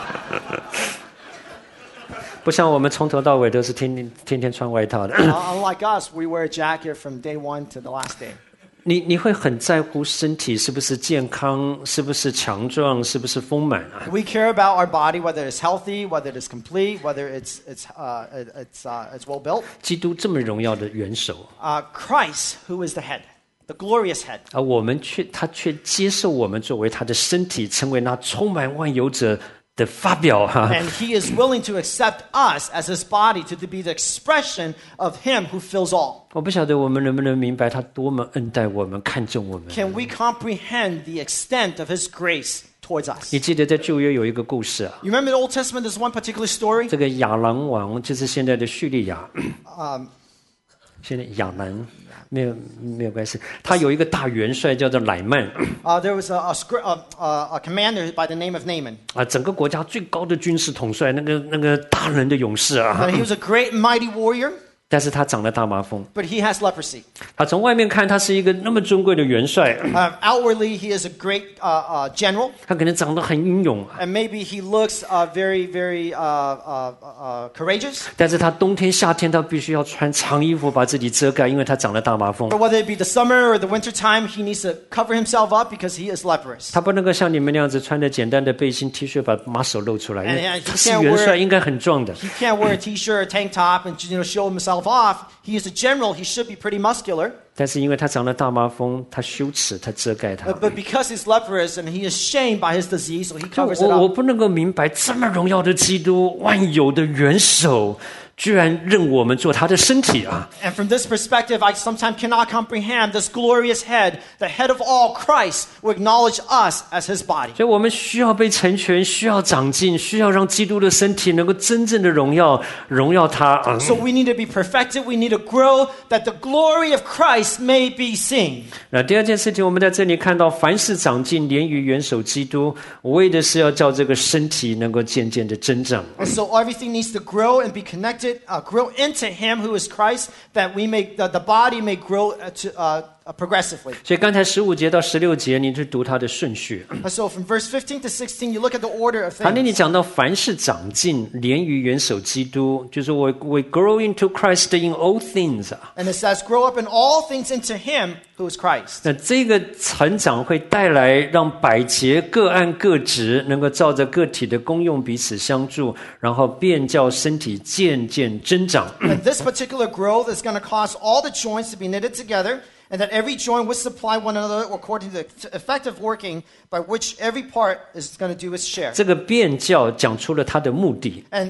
不像我们从头到尾都是天天天天穿外套的。 Uh, unlike us, we wear a jacket from day one to the last day. 你你会很在乎身体是不是健康，是不是强壮，是不是丰满啊？ We care about our body, whether it's healthy, whether it's complete, whether it's it's uh, it's uh, it's well built. 基督这么荣耀的元首， Uh, Christ, who is the head, the glorious head, 而我们却他却接受我们作为他的身体，成为那充满万有者的发表哈。 and He is willing to accept us as His body to be the expression of Him who fills all. 我不晓得我们能不能明白他多么恩待我们，看重我们。 Can we comprehend the extent of His grace towards us? 你记得在旧约有一个故事啊， You remember the Old Testament? There's one particular story. 这个亚兰王就是现在的叙利亚， Um, 现在亚兰没有没有关系，他有一个大元帅叫做乃曼 uh, there was a, a, scr- a, a, a commander by the name of Naaman. 啊，整个国家最高的军事统帅，那个那个大人的勇士啊， And he was a great and mighty warrior, 但是他长了大麻风。 but he has leprosy. 他从外面看，他是一个那么尊贵的元帅， Uh, outwardly, he is a great uh, uh, general, 他可能长得很英勇， and maybe he looks uh, very, very uh, uh, uh, courageous. 但是他冬天夏天他必须要穿长衣服把自己遮盖，因为他长了大麻风 But。whether it be the summer or the winter time, he needs to cover himself up because he is leprous. 他不能够像你们那样子穿着简单的背心 T 恤把马手露出来，因 And, 为 and 他 he 是 can't 元帅， wear 应该很壮的。 he can't wear a t-shirt or tank top and you know show himself off. He is a general. He should be pretty muscular. 但是因为他长了大麻风，他羞耻，他遮盖他 But,。but because he's leprous and he is shamed by his disease, so he 就 covers it 我我 up. 不能够明白，这么荣耀的基督，万有的元首，居然认我们做他的身体啊！ And from this perspective, I sometimes cannot comprehend this glorious head, the head of all, Christ, will acknowledge us as his body. 所以我们需要被成全，需要长进，需要让基督的身体能够真正的荣耀，荣耀他啊！ So we need to be perfected. We need to grow that the glory of Christ may be seen. 那第二件事情，我们在这里看到，凡事长进，连于元首基督，为的是要叫这个身体能够渐渐的增长。 And so everything needs to grow and be connected, uh, grow into him who is Christ, that we may, that the body may grow uh, to, uh, uh, progressively. 所以刚才十五节到十六节，你去读它的顺序。 And so from verse fifteen to sixteen, you look at the order of 好，那你 things. 讲到凡事长进，连于元首基督，就是我 we grow into Christ in all things 啊。 And it says, grow up in all things into him who is Christ. 那这个成长会带来让百节各按各职，能够照着个体的功用彼此相助，然后便叫身体渐渐增长。 And this particular growth is going to cause all the joints to be knitted together, and that every joint would supply one another according to the effective working by which every part is going to do its share. 这个便叫讲出了它的目的。 And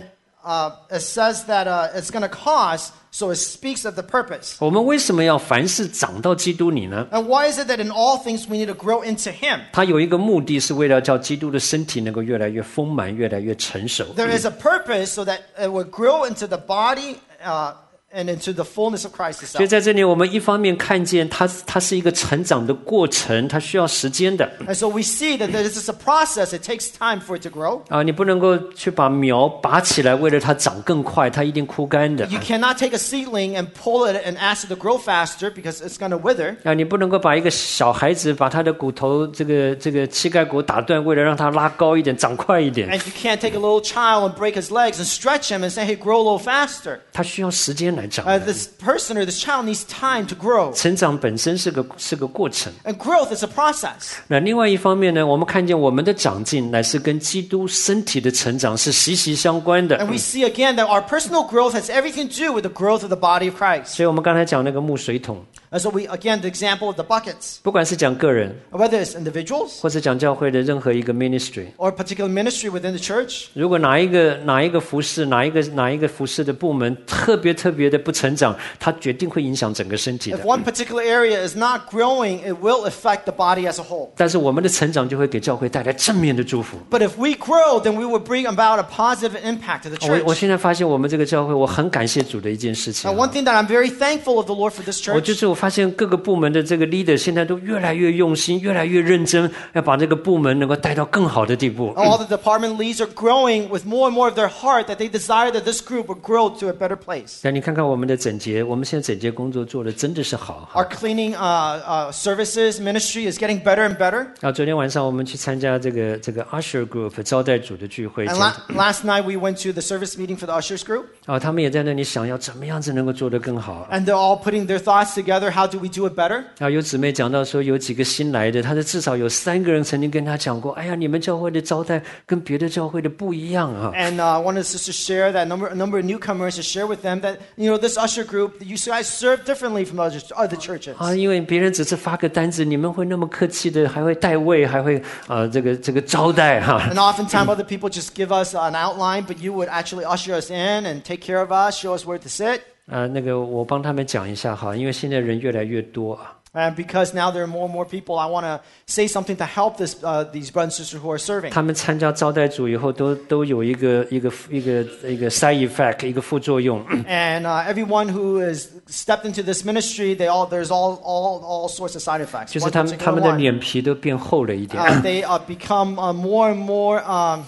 uh, it says that uh, it's going to cause, so it speaks of the purpose. 我们为什么要凡事长到基督里呢？ And why is it that in all things we need to grow into Him? 它有一个目的是为了叫基督的身体能够越来越丰满，越来越成熟。 There is a purpose so that it will grow into the body uh, and into the fullness of Christ 所以 itself. 在这里，我们一方面看见它，它是一个成长的过程，它需要时间的 And so we see that this is a process. It takes time for it to grow. 啊！你不能够去把苗拔起来，为了它长更快，它一定枯干的 You cannot take a seedling and pull it and ask it to grow faster because it's going to wither. 啊！你不能够把一个小孩子把他的骨头这个这个膝盖骨打断，为了让他拉高一点、长快一点， And you can't take a little child and break his legs and stretch him and say, hey, grow a little faster. 它需要时间来长 Uh, 的。 this person or this child needs time to grow. 成长本身是个是个过程。 And growth is a process. 那另外一方面呢，我们看见我们的长进乃是跟基督身体的成长是息息相关的。 And we see again that our personal growth has everything to do with the growth of the body of Christ. 所以我们刚才讲那个木水桶， And so we, again, the example of the buckets, 不管是讲个人， whether it's individuals 或是讲教会的任何一个 ministry， or a particular ministry within the church, 如果哪一个哪一个服饰，哪一个哪一个服饰的部门特别特别的不成长，它决定会影响整个身体 if 的。 one particular area is not growing, it will affect the body as a whole. 但是我们的成长就会给教会带来正面的祝福。 But if we grow, then we will bring about a positive impact to the 我 church. 我现在发现我们这个教会，我很感谢主的一件事情 Now, 啊。 one thing that I'm very thankful of the Lord for this 我就 church, 是我发现各个部门的这个 leader 现在都越来越用心，越来越认真，要把这个部门能够带到更好的地步。 all the department leads are growing with more and more of their heart that they desire that this group will grow to a better place. 那你看看我们的整洁，我们现在整洁工作做的真的是好。 Our cleaning uh, uh, services ministry is getting better and better. 啊，昨天晚上我们去参加这个这个 usher group 招待组的聚会， And la- last night we went to the service meeting for the ushers group, 啊，他们也在那里想要怎么样子能够做得更好。 and they're all putting their thoughts together. How do we do it better? 啊，有姊妹讲到说，有几个新来的，他的至少有三个人曾经跟他讲过，哎呀，你们教会的招待跟别的教会的不一样啊。 And uh, one of the sisters shared that number, a number of newcomers to share with them that, you know, this usher group, you guys serve differently from other, other churches. 啊，因为别人只是发个单子，你们会那么客气的，还会带位，还会啊这个这个招待哈。 And oftentimes other people just give us an outline, but you would actually usher us in and take care of us, show us where to sit. 啊，那个我帮他们讲一下哈，因为现在人越来越多啊。 And because now there are more and more people, I want to say something to help this, uh, these brothers and sisters who are serving. 他们参加招待组以后，都都有一个一个一个一个 side effect， 一个副作用。 And uh, everyone who has stepped into this ministry, they all there's all all all sorts of side effects. 就是 One 他们他 particular 们的 one, 脸皮都变厚了一点。 uh, they uh, become uh, more and more um,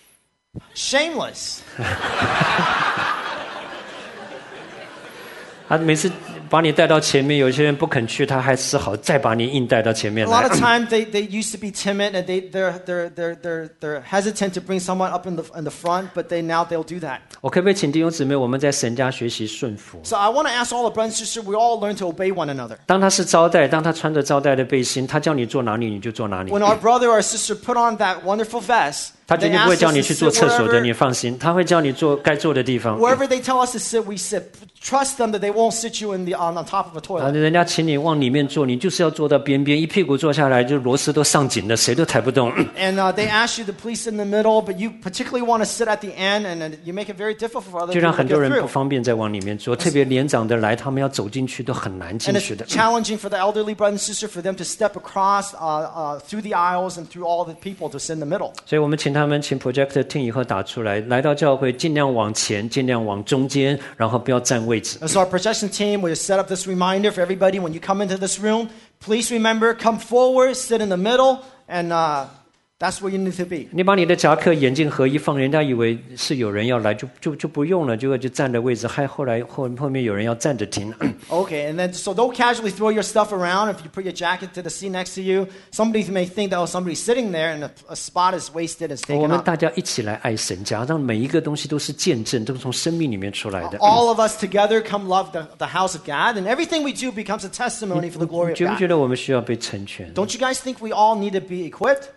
shameless. 他每次把你带到前面，有些人不肯去，他还只好再把你硬带到前面 A 来 lot。of times they, they used to be timid and they they're they're they're they're they're hesitant to bring someone up in the in the front, but they now they'll do that. 我可不可以请弟兄姊妹，我们在神家学习顺服？ So I want to ask all the brothers and sisters, we all learn to obey one another. 当他是招待，当他穿着招待的背心，他叫你坐哪里你就坐哪里， When our brother or sister put on that wonderful vest, 他绝 they 对不会 ask 叫 us 你 to 去做 sit 厕所的， wherever, 你放心，他会叫你坐该坐的地方。 wherever they tell us to sit, we sit. Trust them that they won't sit you in the on, on top of a 啊， toilet. 人家请你往里面坐，你就是要坐到边边，一屁股坐下来，就螺丝都上紧了，谁都抬不动。 And uh, they ask you to please sit in the middle, but you particularly want to sit at the end, and, and you make it very difficult for other 就让 people 很 to 多 get 人不 through. 方便再往里面坐，特别年长的来，他们要走进去都很难进 And 去 it's 的。 challenging for the elderly brother and sister for them to step across uh, uh, through the aisles and through all the people to sit in the middle. 所以我们请他们请 projector team 以后打出来，来到教会尽量往前，尽量往中间，然后不要占位置。 And so our projection team will set up this reminder for everybody when you come into this room. Please remember, come forward, sit in the middle, and uh, that's where you need to be. 你把你的夹克、眼镜合一放，人家以为是有人要来，就就就不用了，结果就站的位置，还后来后后面有人要站着听。 Okay, and then so don't casually throw your stuff around. If you put your jacket to the seat next to you, somebody may think that oh, somebody's sitting there and a, a spot is wasted, is 我 taken 们 up. 大家一起来爱神家，让每一个东西都是见证，都是从生命里面出来的。 All of us together come love the, the house of God, and everything we do becomes a testimony for the glory 你 of 觉不觉 God. 得我们需要被成全？ Don't you guys think we all need to be equipped? 很多那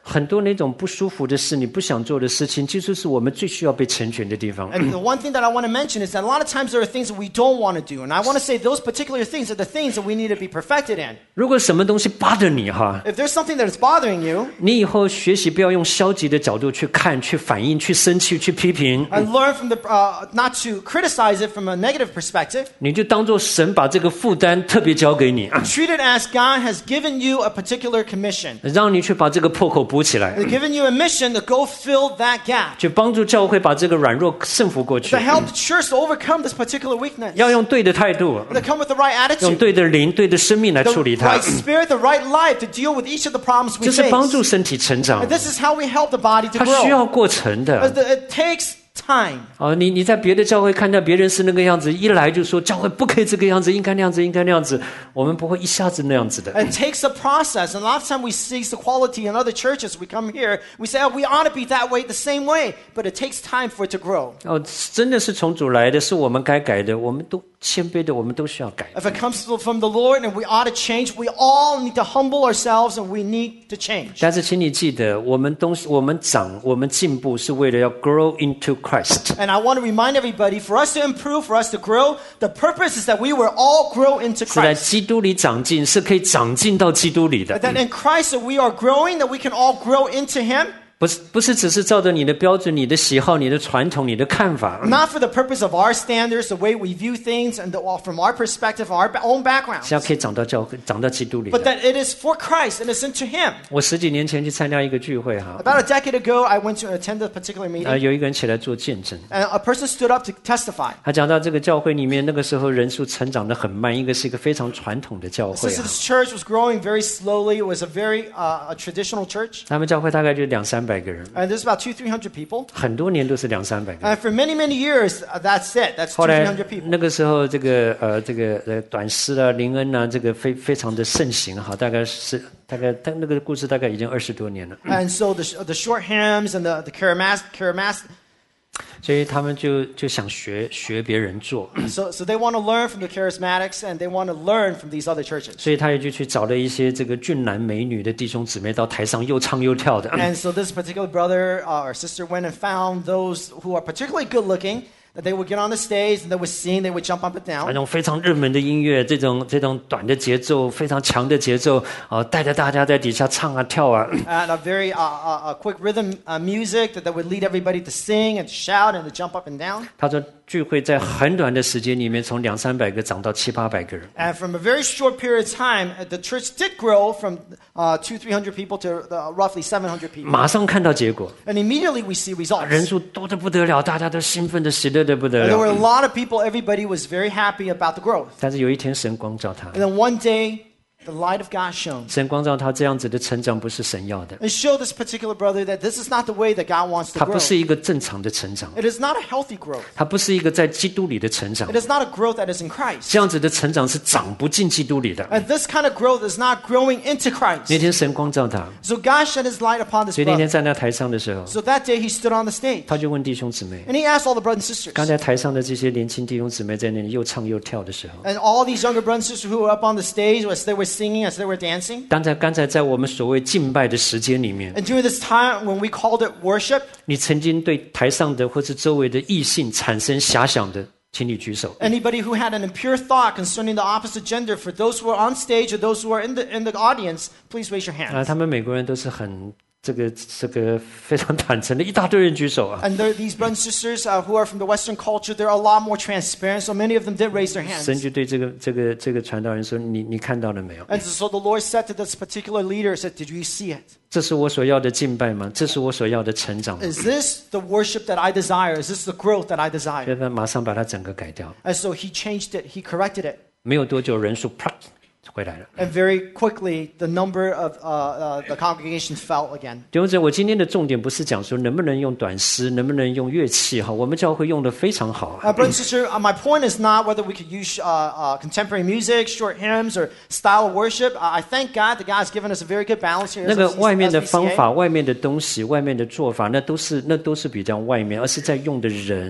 那种不舒服的事，你不想做的事情，其实是我们最需要被成全的地方。 And the one thing that I want to mention is that a lot of times there are things that we don't want to do. And I want to say those particular things are the things that we need to be perfected in. 如果什么东西 bother 你哈， If there's something that is bothering you, 你以后学习不要用消极的角度去看、去反应、去生气、去批评， and learn from the, uh, not to criticize it from a negative perspective. 你就当作神把这个负担特别交给你， Treat it as God has given you a particular commission. 让你去把这个破口补起来， He's given you a mission to go fill that gap. 去帮助教会把这个软弱胜服过去 To。help the church to overcome this particular weakness. 要用对的态度， To come with the right 用 attitude. 对的灵、对的生命来 The 处理它 right，spirit, the right life to deal with each of the problems we 这是帮 face. 助身体成长 And，this is how we help the body to 它需 grow. 要过程的。 But the- It takes time. 哦，你你在别的教会看到别人是那个样子，一来就说教会不可以这个样子，应该那样子，应该那样子，我们不会一下子那样子的。 It takes a process. And a lot of time we see the quality in other churches. We come here, we say, oh, we ought to be that way, the same way. But it takes time for it to grow. 哦，真的是从主来的，是我们该改的，我们都谦卑的，我们都需要改。 If it comes from the Lord and we ought to change, we all need to humble ourselves and we need to change. 但是请你记得，我们东西，我们长，我们进步，是为了要 grow into Christ。 And I want to remind everybody, for us to improve, for us to grow, the purpose is that we will all grow into 是在 Christ. 基督里长进，是可以长进到基督里的。 That in Christ that we are growing, that we can all grow into Him. 不是不是只是照着你的标准、你的喜好、你的传统、你的看法， Not for the purpose of our standards, the way we view things, and the, from our perspective, our own background. 是要可以长到教会、长到基督里 But 的。 that it is for Christ and it's into Him. 我十几年前去参加一个聚会哈， About a decade ago, I went to attend a particular 呃， meeting, 有一个人起来做见证， and a person stood up to testify. 他讲到这个教会里面那个时候人数成长得很慢，一个是一个非常传统的教会 Since 啊， this church was growing very slowly, it was a very uh, a traditional church, 他们教会大概就两三百个人， and there's about two, three hundred people. 很多年都是两三百个人。 And for many, many years, uh, that's it. That's two, 后 three 来 hundred people. 那个时候，这个呃，这个呃，短诗啊、林恩啊，这个非非常的盛行哈，大概是大概，但那个故事大概已经二十多年了， And so the, the short hymns and the, the charismatic, charismatic 所以他们就就想学学别人做， so, so they want to learn from the charismatics and they want to learn from these other churches. 所以他也就去找了一些这个俊男美女的弟兄姊妹到台上又唱又跳的。 And so this particular brother uh, or sister went and found those who are particularly good looking, that they would get on the stage and they would sing, they would jump up and 那 down. 种非常热门的音乐，这种这种短的节奏，非常强的节奏，啊、带着大家在底下唱啊跳啊。 And a very uh, uh, a quick rhythm uh, music that, that would lead everybody to sing and to shout and to jump up and down. 他说聚会在很短的时间里面，从两三百个涨到七八百个人。 And from a very short period of time, uh, the church did grow from uh, two, three hundred people to uh, roughly seven hundred people. 马上看到结果， And immediately we see results. 人数多得不得了，大家都兴奋的喜乐的不得 And there were 了。 a lot of people, everybody was very happy about the growth. 但是有一天神光照他， And then one day, the light of God shone 神光照他这样子的成长不是神要的， and showed this particular brother that this is not the way that God wants to 他 grow. 不是一个正常的成长， It is not a healthy growth. 他不是一个在基督里的成长 It，is not a growth that is in Christ. 这样子的成长是长不进基督里的。 And this kind of growth is not growing into 那 Christ. 天神光照他， So God shed his light upon this 所以那天 brother. 站在台上的时候， So that day he stood on the stage 他就问弟兄姊妹， and he asked all the brothers and sisters. 刚才台上的这些年轻弟兄姊妹在那里又唱又跳的时候， And all these younger brothers and sisters who were up on the stage as they were singing, as they were dancing. 刚才刚才在我们所谓敬拜的时间里面， And during this time when we called it worship, 你曾经对台上的或是周围的异性产生遐想的，请你举手。 anybody who had an impure thought concerning the opposite gender, for those who are on stage or those who are in the, in the audience, please raise your 啊， hands. 他们美国人都是很这个这个非常坦诚的，一大堆人举手啊。 And there, these brothers and sisters uh, who are from the Western culture, they're a lot more transparent, so many of them did raise their 神 hands. 就对这个这个这个传道人说：“你你看到了没有？ And so the Lord said to this particular leader, said, did you see it? 这是我所要的敬拜吗？这是我所要的成长吗？” Is this the worship that I desire? Is this the growth that I 所 desire? 以他马上把它整个改掉。 And so he changed it, he corrected it. 没有多久，人数啪回来了。 And very quickly, the number of uh, uh, the congregation fell again. 弟兄姊妹，我今天的重点不是讲说能不能用短诗，能不能用乐器哈，我们教会用的非常好。 Uh, brother and sister, uh, my point is not whether we could use uh, uh, contemporary music, short hymns, or style of worship. Uh, I thank God that God has given us a very good balance here. 那 as 个 S V C 外面的方 S V C A. 法、外面的东西、外面的做法，那都是那都是比较外面，而是在用的人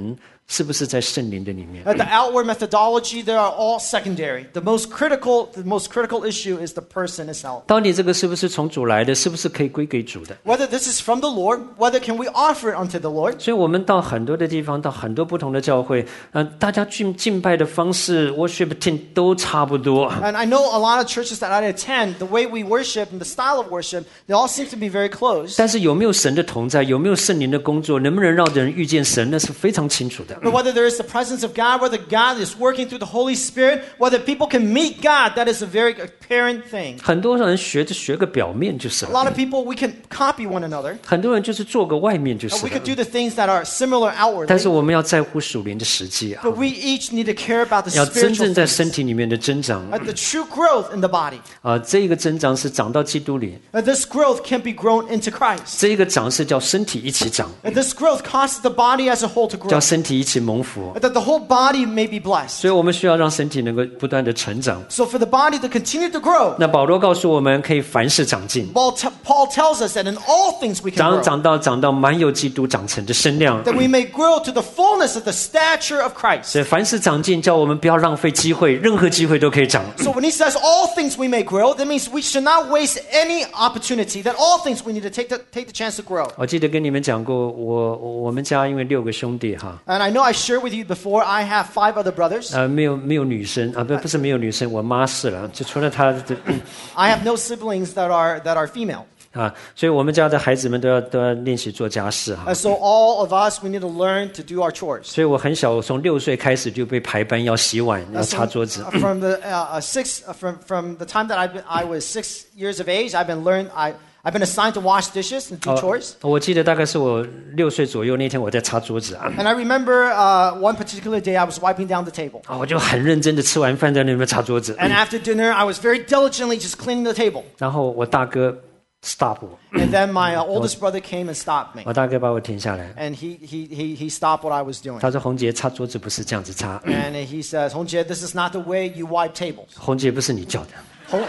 是不是在圣灵的里面？ Uh, the outward methodology, they are all secondary. The most critical, the most critical issue is the person itself. 到底这个是不是从主来的？是不是可以归给主的？ Whether this is from the Lord, whether can we offer it unto the Lord. 所以我们到很多的地方，到很多不同的教会，嗯、呃，大家敬敬拜的方式 ，worship team 都差不多。 And I know a lot of churches that I attend, the way we worship and the style of worship, they all seem to be very close. 但是有没有神的同在，有没有圣灵的工作，能不能让人遇见神，那是非常清楚的。 But whether there is the presence of God, whether God is working through the Holy Spirit, whether people can meet God, that is a very apparent thing. 很多人学着学个表面就是了， A lot of people, we can copy one another. 很多人就是做个外面就 And 是 we 了 could。do the things that are similar 但是 outwardly. 我们要在乎属灵的实际啊， But we each need to care about the 要真 spiritual 正在 things. 身体里面的增长 Uh, the true growth in the body. 啊，这一个增长是长到基督里， Uh, this growth can be grown into Christ. 这一个长是叫身体一起长， And this growth causes the body as a whole to 叫 grow. 身体一起蒙福。 That the whole body may be blessed. 所以我们需要让身体能够不断的成长。 So for the body to continue to grow, 那保罗告诉我们，可以凡事长进， Paul, t- Paul tells us that in all things we can 长 grow. 长到长到满有基督长成的身量。 That we may grow to the fullness of the stature of Christ. 所以凡事长进，叫我们不要浪费机会，任何机会都可以长。 So when he says all things we may grow, that means we should not waste any opportunity. That all things we need to take the, take the chance to grow. 我记得跟你们讲过，我我们家因为六个兄弟哈， And I know I shared with you before, I have five other brothers. 呃，没有没有女生啊，不不是没有女生，我妈是了，就除了她的 I have no siblings that are, that are female. 啊，所以我们家的孩子们都要都要练习做家事哈。 And so all of us, we need to learn to do our chores. 所以我很小，我从六岁开始就被排班要洗碗，要 Uh, so, 擦桌子。 uh, from the uh, uh, six, uh, from from the time that I've been, I was six years of age, I've been learned. I I've been assigned to wash dishes and do 哦 chores. 我记得大概是我六岁左右那天我在擦桌子啊， And I remember uh, one particular day I was wiping down the table. 啊，我就很认真的吃完饭在那边擦桌子， And after dinner, I was very diligently just cleaning the table. 然后我大哥 stop 我， And then my uh, oldest brother came and stopped me. 我大哥把我停下来， And he, he, he, he stopped what I was doing. 他说：“红杰擦桌子不是这样子擦， And he says, Hongjie, this is not the way you wipe tables. 红杰不是你叫的。” Hong-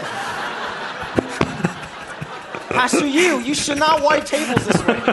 Pastor, you, you should not wipe tables this way.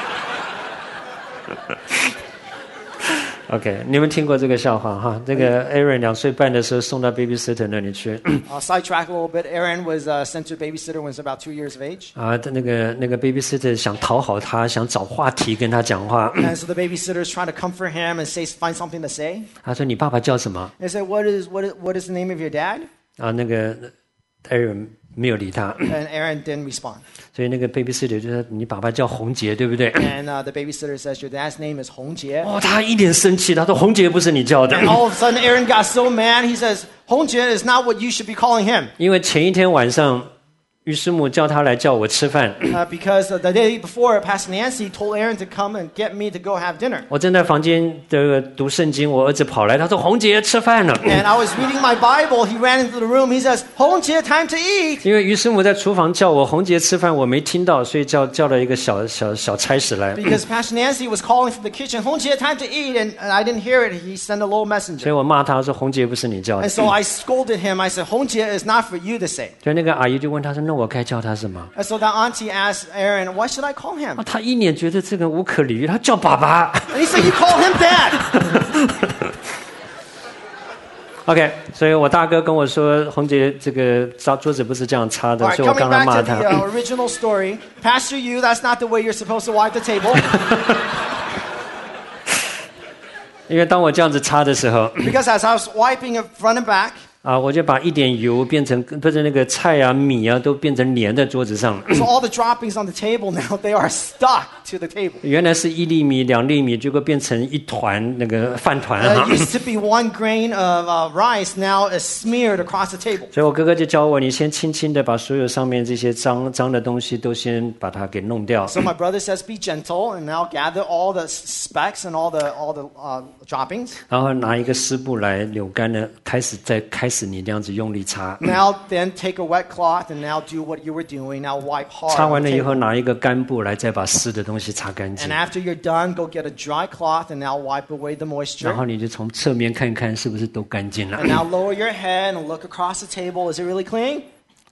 OK， 你们听过这个笑话哈？这个 Aaron 两岁半的时候送到 babysitter 那里去 I'll sidetrack a little bit. Aaron was uh, sent to a babysitter when he was about two years of age. 啊，他那个那个 babysitter 想讨好他，想找话题跟他讲话。 And so the babysitter is trying to comfort him and say, find something to say. 他说：“你爸爸叫什么 They said, what is, what is, what is the name of your dad?？” 啊，那个 Aaron 没有理他， And Aaron didn't respond. 所以那个 babysitter 就说：“你爸爸叫洪杰，对不对 And uh, the babysitter says, your dad's name is Hongjie.？” 哦，他一脸生气，他说：“洪杰不是你叫的。” And all of a sudden, Aaron got so mad. He says, Hongjie is not what you should be calling him. 因为前一天晚上，于师母叫他来叫我吃饭， Uh, because uh, the day before, Pastor Nancy told Aaron to come and get me to go have dinner. 我正在房间的读圣经，我儿子跑来，他说：“洪杰吃饭了。” And I was reading my Bible. He ran into the room. He says, Hongjie, time to eat. 因为于师母在厨房叫我洪杰吃饭，我没听到，所以叫叫了一个小小小差使来， Because Pastor Nancy was calling from the kitchen, Hongjie, time to eat. And, and I didn't hear it. He sent a little 所 messenger. 以我骂他说：“洪杰不是你叫的。” And so I scolded him. I said, Hongjie is not for you to say. 所以那个阿姨就问他说：“那我该叫他什么 And so that auntie asked Aaron, what should I call？” 啊 him? 他一脸觉得这个无可理喻，他叫爸爸。 And he said, you call him dad. OK， 所以我大哥跟我说，洪杰这个擦桌子不是这样擦的， All right, 所以我 coming 刚刚 back 骂 to the 他。 uh, original story. Pastor, you, that's not the way you're supposed to wipe the table. 因为当我这样子擦的时候， Because as I was wiping it front and back, 啊，我就把一点油变成不是那个菜啊、米啊，都变成粘在桌子上。 so all the droppings on the table now, they are stuck to the table. 原来是一粒米、两粒米，结果变成一团那个饭团 Uh, 哈 it。used to be one grain of uh, rice, now is smeared across the table. 所以我哥哥就教我，你先轻轻的把所有上面这些脏脏的东西都先把它给弄掉。 So my brother says, be gentle, and now gather all the specks and all the all the uh, droppings. 然后拿一个湿布来扭干了，开始再开始你这样子用力擦。 Now then take a wet cloth and now do what you were doing. Now wipe hard. 擦 on 完 the 了以后， table. 拿一个干布来再把湿的东西擦干净 And。after you're done, go get a dry cloth and now wipe away the 然 moisture. 后你就从侧面看看是不是都干净了 And。now lower your head and look across the table. Is it really clean?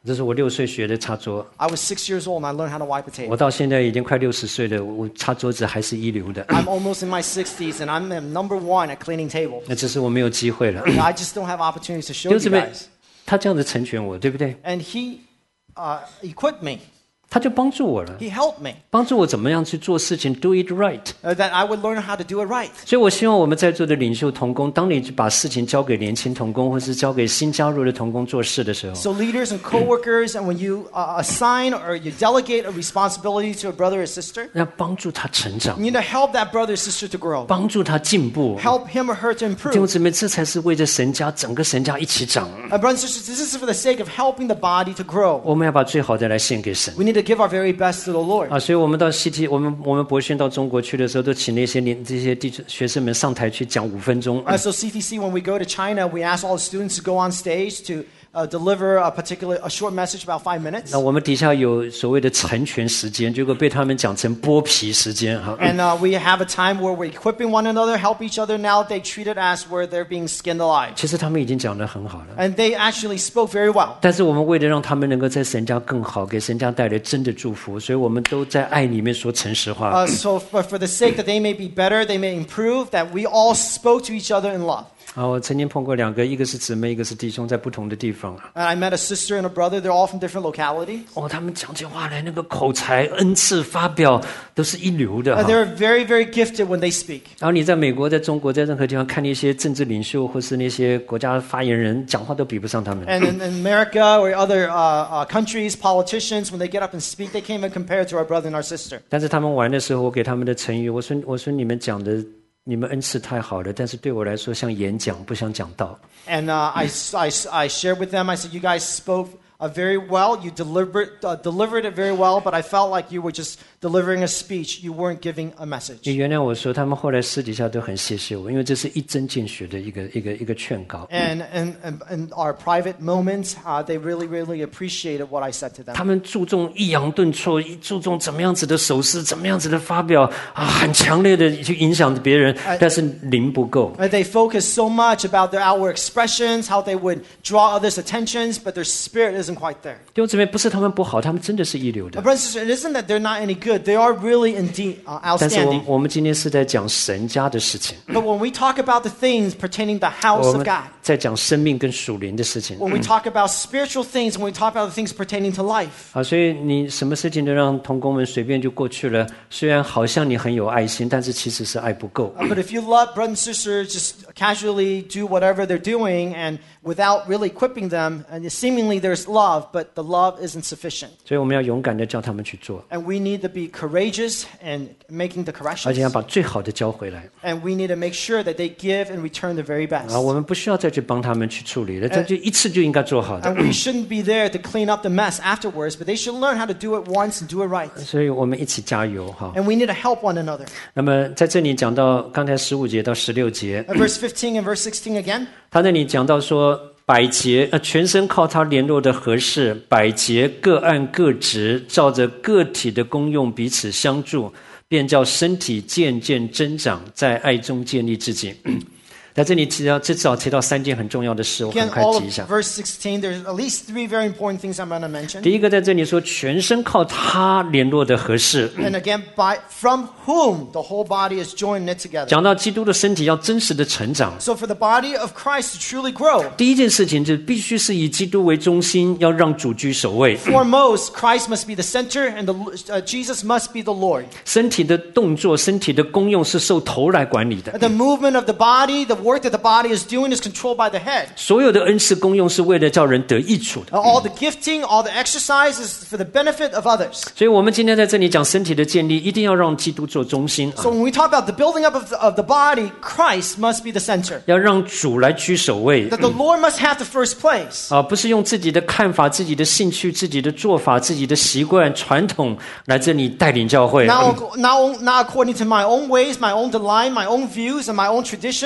这是我六岁学的擦桌。 I was six years old and I learned how to wipe a 我 table. 到现在已经快六十岁了，我擦桌子还是一流的。 I'm almost in my sixties and I'm number one at cleaning tables. 那只是我没有机会了。 I just don't have opportunities to show 弟 you 兄姊妹， guys. 他这样子成全我，对不对？ And he uh, equipped me. 他就帮助我了， He helped me 帮助我怎么样去做事情 ，do it right。 uh, that I would learn how to do it right. 所以我希望我们在座的领袖同工，当你把事情交给年轻同工，或是交给新加入的同工做事的时候， So leaders and coworkers, and when you uh, assign or you delegate a responsibility to a brother or sister, 要帮助他成长 you，need to help that brother or sister to grow. 帮助他进步。 Help him or her to 弟兄 improve. 姊妹，这才是为着神家整个神家一起长。 Uh, brothers and sisters, this is for the sake of helping the body to grow. 我们要把最好的来献给神 We need to give our very best to the Lord. 啊！所以我们到 C T， 我们我们博轩到中国去的时候，都请那些年这些弟兄学生们上台去讲五分钟。 Uh, so C T C, when we go to China, we ask all the students to go on stage to uh, deliver a particular a short message about five minutes. 那我们底下有所谓的成全时间，结果被他们讲成剥皮时间哈。 And uh, we have a time where we're equipping one another, help each other. Now they treat it as where they're being skinned alive. 其实他们已经讲得很好了， And they actually spoke very well. 但是我们为了让他们能够在神家更好，给神家带来真的祝福，所以我们都在爱里面说诚实话。 Uh, so for, for the sake that they may be better, they may improve, that we all spoke to each other in love. 啊，我曾经碰过两个，一个是姊妹，一个是弟兄，在不同的地方。 And I met a sister and a brother. They're all from different localities. 哦，他们讲起话来，那个口才、恩赐、发表都是一流的 Uh, 哈。 they're very, very gifted when they speak. 然后你在美国、在中国、在任何地方看那些政治领袖或是那些国家发言人，讲话都比不上他们。 And in, in America or other uh, uh, countries, politicians, when they get up and speak, they can't even compare to our brother and our sister. 但是他们玩的时候，我给他们的成语，我说：“我说你们讲的，你们恩赐太好了，但是对我来说像演讲，不像讲道。” And uh, I, I, I shared with them, I said, you guys spoke uh, very well. You delivered, uh, delivered it very well, but I felt like you were just delivering a speech. You weren't giving a 你 message. 原谅我说，他们后来私底下都很谢谢我，因为这是一针见血的一个一个一个劝告。 And in and, and our private moments, uh, they really, really appreciated what I said to them. 他们注重抑扬顿挫，注重怎么样子的手势，怎么样子的发表啊，很强烈的去影响别人，但是灵不够。 And they focus so much about their outward expressions, how they would draw others' attentions, but their spirit isn't quite there. 弟兄姊妹，不是他们不好，他们真的是一流 Uh, 的。 brothers and sisters, it isn't that they're not any good. They are really indeed uh, 但是我们 outstanding. 我们今天是在讲神家的事情， But when we talk about the things pertaining to the house 我 of 们 God, 在讲生命跟属灵的事情。 when we talk about spiritual things, when we talk about the things pertaining to life, 啊，所以你什么事情都让同工们随便就过去了，虽然好像你很有爱心，但是其实是爱不够。 uh, but if you let brothers and sisters just casually do whatever they're doing and without really equipping them, and seemingly there's love, but the love isn't sufficient. 所以我们要勇敢的叫他们去做， And we need to be courageous in making the 而且要 corrections. 把最好的交回来。 And we need to make sure that they give and return the very best. 啊，我们不需要再去帮他们去处理了，这就一次就应该做好的。 And we shouldn't be there to clean up the mess afterwards, but they should learn how to do it once and do it right. 所以我们一起加油哈。 And we need to help one another. 那么在这里讲到刚才十五节到十六节， And verse fifteen and verse sixteen again. 他那里讲到说，百节呃全身靠他联络的合适，百节各按各职，照着个体的功用彼此相助，便叫身体渐渐增长，在爱中建立自己。在这里提到至少提到三件很重要的事，我 Again, 很快 all 记一 of 下。 verse sixteen, there's at least three very important things I'm going to mention. 第一个在这里说，全身靠他联络的合适。 And again, by from whom the whole body is joined knit together. 讲到基督的身体要真实的成长， So for the body of Christ to truly grow, 第一件事情就必须是以基督为中心，要让主居首位。 foremost, Christ must be the center, and the, uh, Jesus must be the Lord. 身体的动作、身体的功用是受头来管理的。 The movement of the body, the work that the body is doing is controlled by the head. 所有的恩赐功用是为了叫人得益处的。 Uh, all the gifting, all the exercise is for the benefit of others. 所以我们今天在这里讲身体的建立，一定要让基督做中心啊， So when we talk about the building up of the, of the body, Christ must be the center. 要让主来居首位 That the Lord must have the first place. 啊，不是用自己的看法、自己的兴趣、自己的做法、自己的习惯、传统来这里带领教会。 Now, now, not according to my own ways, my own delight, my own views, and my own traditions, and my own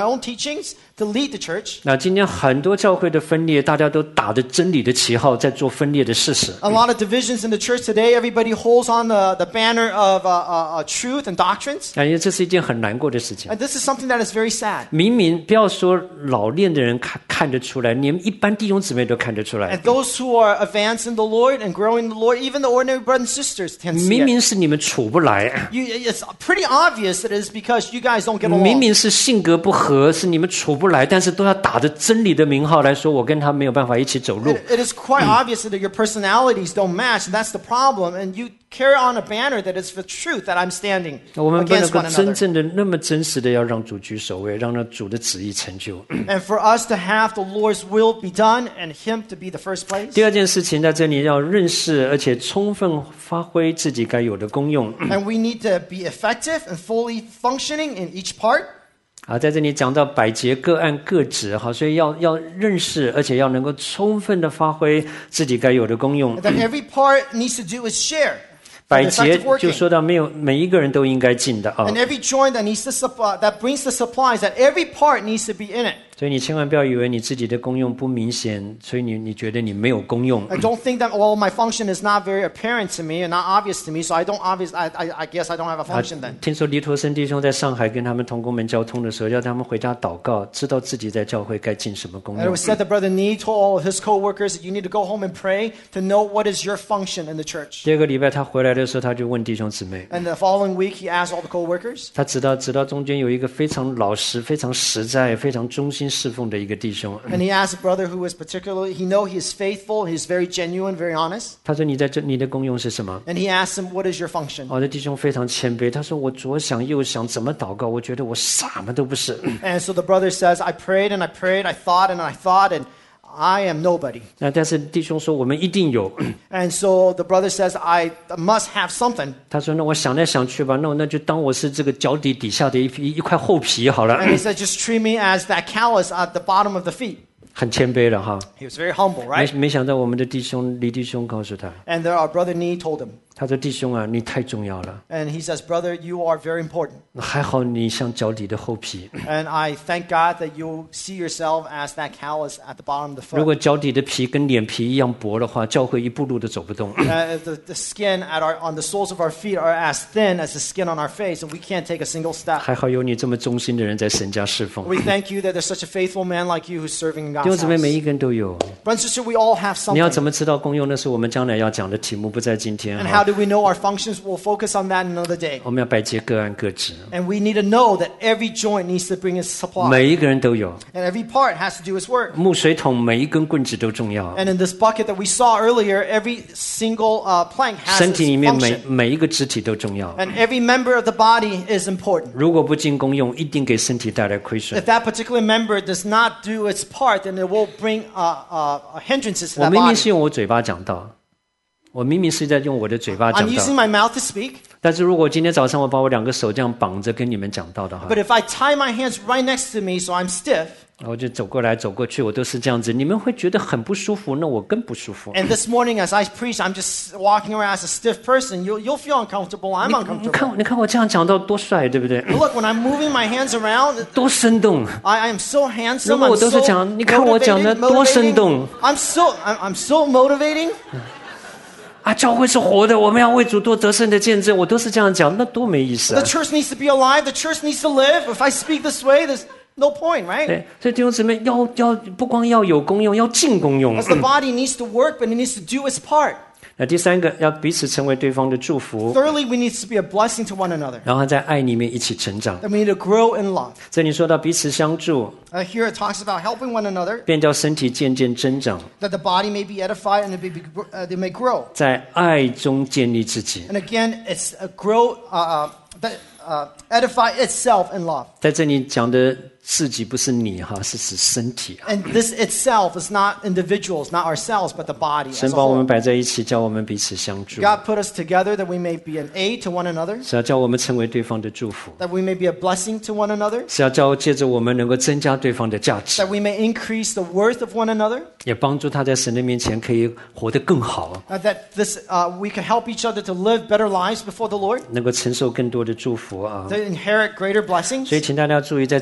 own teachings to lead the church. 那今天很多教会的分裂，大家都打着真理的旗号，在做分裂的事实。 A lot of divisions in the church today. Everybody holds on the, the banner of uh, uh, uh, truth and doctrines. 感觉这是一件很难过的事情。 And this is something that is very sad. 明明不要说老练的人看看得出来，连一般弟兄姊妹都看得出来。 And those who are advanced in the Lord and growing in the Lord, even the ordinary brothers and sisters can see 明 it. 明是你们处不来， You, it's pretty obvious that it is because you guys don't get 明 along. 明是性格不合，是你们处不来，但是都要打着真理的名号来说，我跟他没有办法一起走路。 It, it is quite obvious that your personalities don't match, and that's the problem. And you carry on a banner that is for truth that I'm standing 我们不能 against 够 one 真 another. 正的那么真实的要让主居首位，让那主的旨意成就。 And for us to have the Lord's will be done and Him to be the first place. 第二件事情在这里要认识，而且充分发挥自己该有的功用。 And we need to be effective and fully functioning in each part. 啊，在这里讲到百节各按各职，好，所以要要认识，而且要能够充分的发挥自己该有的功用。 And that every part needs to do is share. 百 for 节 effective 就 working. 说到没有每一个人都应该进的啊， And every joint that needs to supply, that brings the supplies, that every part needs to be in it. 所以你千万不要以为你自己的功用不明显，所以你你觉得你没有功用。 I don't think that, well, my function is not very apparent to me and not obvious to me, so I don't obvious, I, I, I guess I don't have a 啊 function then. 听说黎陀生弟兄在上海跟他们同工们交通的时候，要他们回家祷告，知道自己在教会该尽什么功 And it 用。 was said that Brother Nee told all of his co-workers that you need to go home and pray to know what is your function in the church. 第二个礼拜他回来的时候，他就问弟兄姊妹， And the following week, he asked all the co-workers. 他知道知道中间有一个非常老实、非常实在、非常忠心侍奉的一个弟兄。 And he asked a brother who was particularly, he know he is faithful, he's very genuine, very honest. 他说：“你在这，你的功用是什么 And he asked him, what is your function?？” 我的弟兄非常谦卑，他说：“我左想右想，怎么祷告？我觉得我什么都不是。 And so the brother says, I prayed and I prayed, I thought and I thought, and I am nobody. ” 那但是弟兄说：“我们一定有。 And so the brother says, I must have something. ” 他说：“那我想来想去吧，那我那就当我是这个脚底底下的一一一块厚皮好了。 And he said, just treat me as that callus at the bottom of the feet. ” 很谦卑了哈。 He was very humble, 没 right? 没想到我们的弟兄李弟兄告诉他， And there, our brother Nee told him. 他说：“弟兄啊，你太重要了， And he says, brother, you are very important. 还好你像脚底的厚皮。 And I thank God that you see yourself as that callus at the bottom of the 如 foot. 果脚底的皮跟脸皮一样薄的话，教会一步路都走不动。” Uh, the, the skin at our, on the soles of our feet are as thin as the skin on our face, and we can't take a single step. 还好有你这么忠心的人在神家侍奉。 We thank you that there's such a faithful man like you who's serving in 弟兄 God's 姊妹，每 house. 一个人都有。 Brother and sister, we all have 你要 something. 怎么知道功用？那是我们将来要讲的题目，不在今天 And 哈 how do we know our functions? We'll focus on that another day. 我们要百节各按各职， And we need to know that every joint needs to bring its supply. 每一个人都有。 And every part has to do its work. 木水桶每一根棍子都重要， And in this bucket that we saw earlier, every single uh, plank has 身 its 体里面每 function. 每一个肢体都重要。 And every member of the body is important. 如果不尽功用，一定给身体带来亏损 If。that particular member does not do its part, then it will bring uh, uh, hindrances to 我 that 明明 body. 是用我嘴巴讲道，我明明是在用我的嘴巴 I'm 讲 using 道， my mouth to speak, 但是如果今天早上我把我两个手这样绑着跟你们讲道的话， but if I tie my hands right next to me so I'm stiff, 我就走过来走过去，我都是这样子，你们会觉得很不舒服，那我更不舒服。 and this morning as I preach, I'm just walking around as a stiff person, you'll, you'll feel uncomfortable. I'm 你 uncomfortable. 看，你看我这样讲到多帅，对不对？ Look, when I'm moving my hands around, 多生动！ I, I am so handsome. 如果 I'm 我都是 so 讲，你看我讲的 motivated, 多生动 motivating. I'm so, I'm, I'm so motivating. 啊！教会是活的，我们要为主做得胜的见证，我都是这样讲，那多没意思 The 啊！ church needs to be alive. The church needs to live. If I speak this way, there's no point, right? 对，所以弟兄姊妹要要不光要有功用，要尽功用 As。the body needs to work, but it needs to do its part. 那第三个，要彼此成为对方的祝福， Thirdly, we need to be a blessing to one another. 然后在爱里面一起成长。 That we need to grow in love. 这里说到彼此相助， Uh, here it talks about helping one another, 便叫身体渐渐增长， that the body may be edified and it may be, uh, they may grow. 在爱中建立自己。 And again, it's a grow, uh, uh, that, uh, edify itself in love. 在这里讲的自己不是你哈，是指身体啊。 And this itself is not individuals, not ourselves, but the body 神 as a 把我们 whole. 摆在一起，叫我们彼此相助， God put us together that we may be an aid to one another, 是要叫我们成为对方的祝福， that we may be a blessing to one another, 是要叫借着我们能够增加对方的价值， that we may increase the worth of one another, 也帮助他在神的面前可以活得更好， uh, that this, uh, we can help each other to live better lives before the Lord, 能够承受更多的祝福啊 to。inherit greater blessings. 所以，请大家注意，在这里爱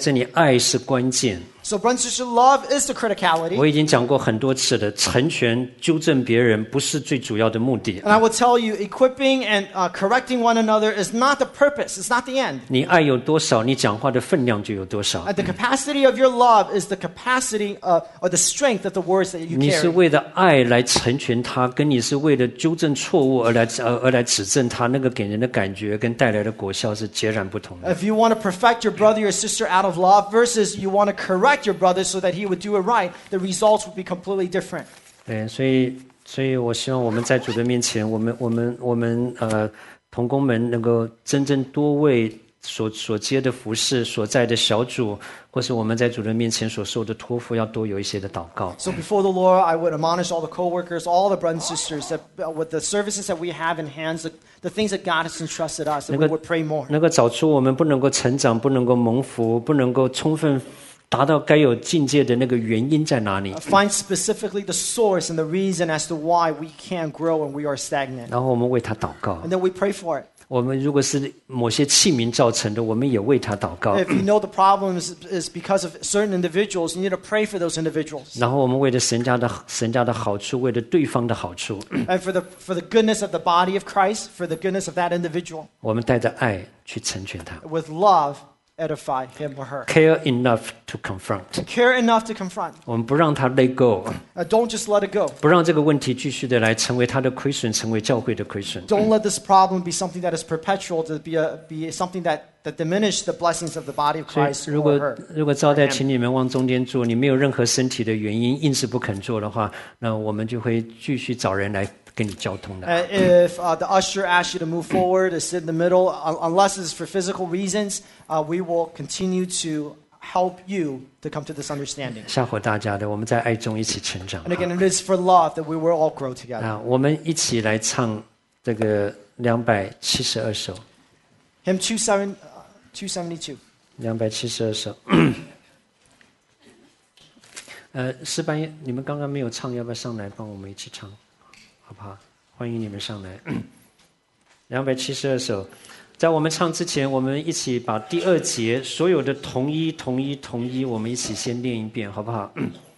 爱是关键。 So, brothers and sisters, love is the criticality. 我已经讲过很多次了，成全、纠正别人不是最主要的目的。 And I will tell you, equipping and uh, correcting one another is not the purpose. It's not the end. 你爱有多少，你讲话的分量就有多少。 And the capacity of your love is the capacity of, or the strength of the words that you 你是 carry. 为了爱来成全他，跟你是为了纠正错误而来而而来指正他，那个给人的感觉跟带来的果效是截然不同的。 If you want to perfect your brother or sister out of love versus you want to correct your brother so that he would do it right, the results would be completely different. 对，所以，所以我希望我们在主的面前，我们，我们，我们，呃，同工们能够真正多为所所接的服事、所在的小组，或是我们在主的面前所受的托付，要多有一些的祷告。 So before the Lord, I would admonish all the co-workers, all the brothers and sisters, that uh, with the services that we have in hands, the, the things that God has entrusted us, that we would pray more. 能够找出我们不能够成长、不能够蒙福、不能够充分达到该有境界的那个原因在哪里？ Uh, find specifically the source and the reason as to why we can't grow and we are stagnant. 然后我们为他祷告。 And then we pray for it. 我们如果是某些器皿造成的，我们也为他祷告。 If you know the problem is, is because of certain individuals, you need to pray for those individuals. 然后我们为了神家的神家的好处，为了对方的好处， And for the, for the goodness of the body of Christ, for the goodness of that individual, 我们带着爱去成全他。 with love, edify him or her. Care enough to confront， Care enough to confront. 我们不让他 let go， Uh, don't just let it go. 不让这个问题继续的来成为他的亏损，成为教会的亏损。 Don't let this problem be something that is perpetual, to be, a, be something that, that diminish the blessings of the body of 所以 Christ 如 or 果 her. 如果招待请你们往中间坐，你没有任何身体的原因，硬是不肯做的话，那我们就会继续找人来跟你交通的。 Uh, if uh, the usher asks you to move forward, to sit in the middle, un- unless it's for physical reasons, uh, we will continue to help you to come to this understanding. 吓唬大家的，我们在爱中一起成长。 And again, it is for love that we will all grow together. 啊，我们一起来唱这个两百七十二首， Hymn two seven, uh, two seventy-two. 两百七十二首。呃，诗班，你们刚刚没有唱，要不要上来帮我们一起唱，好不好？欢迎你们上来。两百七十二首，在我们唱之前，我们一起把第二节所有的同一、同一、同一，我们一起先念一遍，好不好？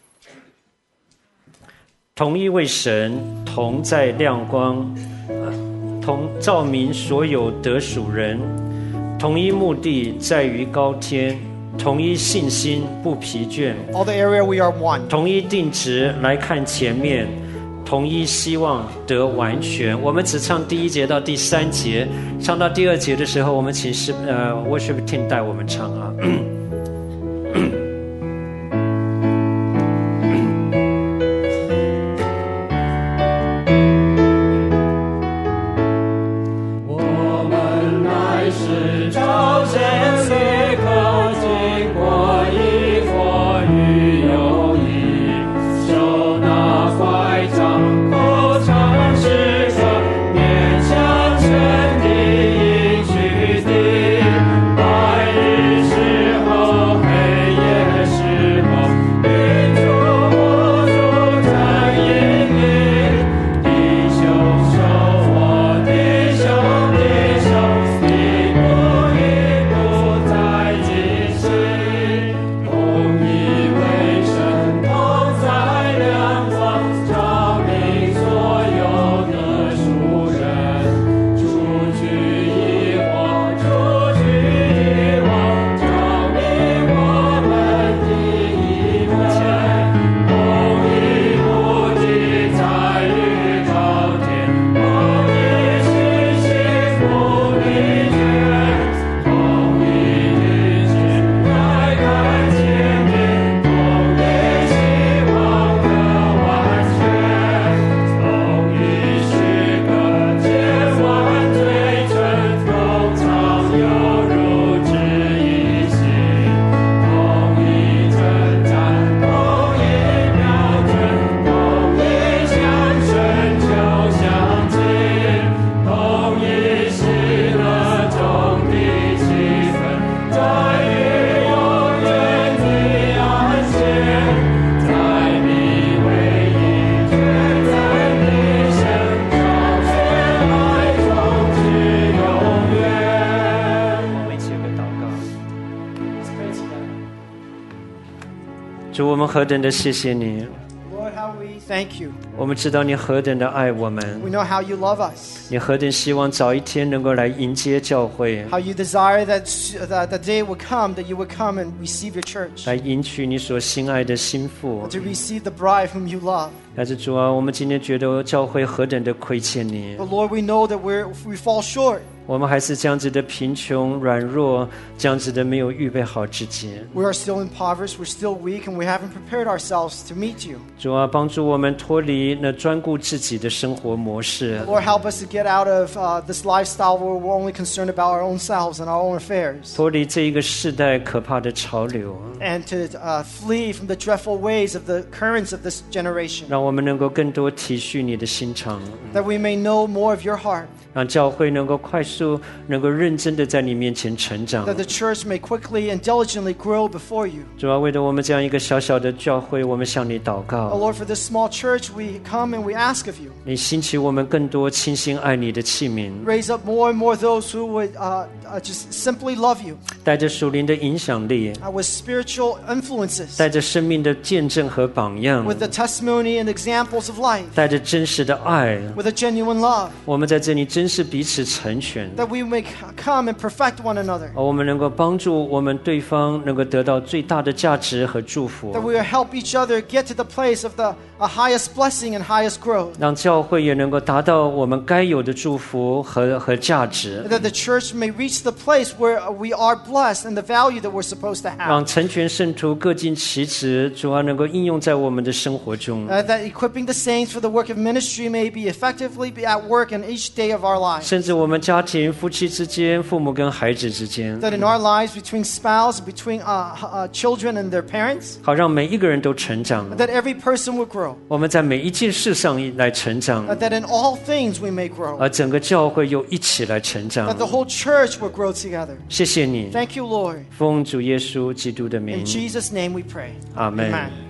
同一位神，同在亮光，呃同照明所有得属人，同一目的在于高天，同一信心不疲倦， All the area we are one. 同一定值来看前面，同一希望得完全。我们只唱第一节到第三节，唱到第二节的时候，我们请诗呃 worship team 带我们唱啊。 白日之后。 主，我们何等的谢谢你， Lord, how we thank you. 我们知道你何等的爱我们， We know how you love us, 你何等希望早一天能够来迎接教会， how you desire that, that the day would come, that you would come and receive your church, 来迎娶你所心爱的心腹。 to receive the bride whom you love. 但是主啊，我们今天觉得教会何等的亏欠你， But Lord, we know that we're, we fall short. 我们还是这样子的贫穷软弱，这样子的没有预备好自己。 We are still impoverished, we're still weak, and we haven't prepared ourselves to meet you. 主啊，帮助我们脱离那专顾自己的生活模式， Lord, help us to get out of uh, this lifestyle where we're only concerned about our own selves and our own affairs, 脱离这一个世代可怕的潮流， and to uh, flee from the dreadful ways of the currents of this generation, 让我们能够更多体恤你的心肠， that we may know more of your heart, 让教会能够快速、能够认真的在你面前成长。 that the church may quickly and diligently grow before you. 主啊，为了我们这样一个小小的教会，我们向你祷 Oh 告， Lord, for this small church, we come and we ask of you. 你兴起我们更多倾心爱你的器皿， Raise up more and more those who would uh, uh, just simply love you, 带着属灵的影响力， uh, with spiritual influences, 带着生命的见证和榜样， with the testimony and examples of life, 带着真实的爱， with a genuine love, 我们在这里真是彼此成全。 that we may c- come and perfect one another, 而我们能够帮助我们对方能够得到最大的价值和祝福， that we will help each other get to the place of the uh, highest blessing and highest growth, 让教会也能够达到我们该有的祝福和和价值， that the church may reach the place where we are blessed and the value that we're supposed to 让 have, 成全圣徒各尽其职，主要能够应用在我们的生活中。 uh, that equipping the saints for the work of ministry may be effectively be at work in each day of our lives, 甚至我们家庭、夫妻之间、父母跟孩子之间， that in our lives between spouse, between uh, uh, children and their parents, 好让每一个人都成长。 that every person would grow, 我们在每一件事上来成长， uh, that in all things we may grow, 而整个教会又一起来成长 that。the whole church will grow together. 谢谢你， Thank you, Lord. 奉主耶稣基督的 In 名， Jesus' name we pray. 阿门。 Amen.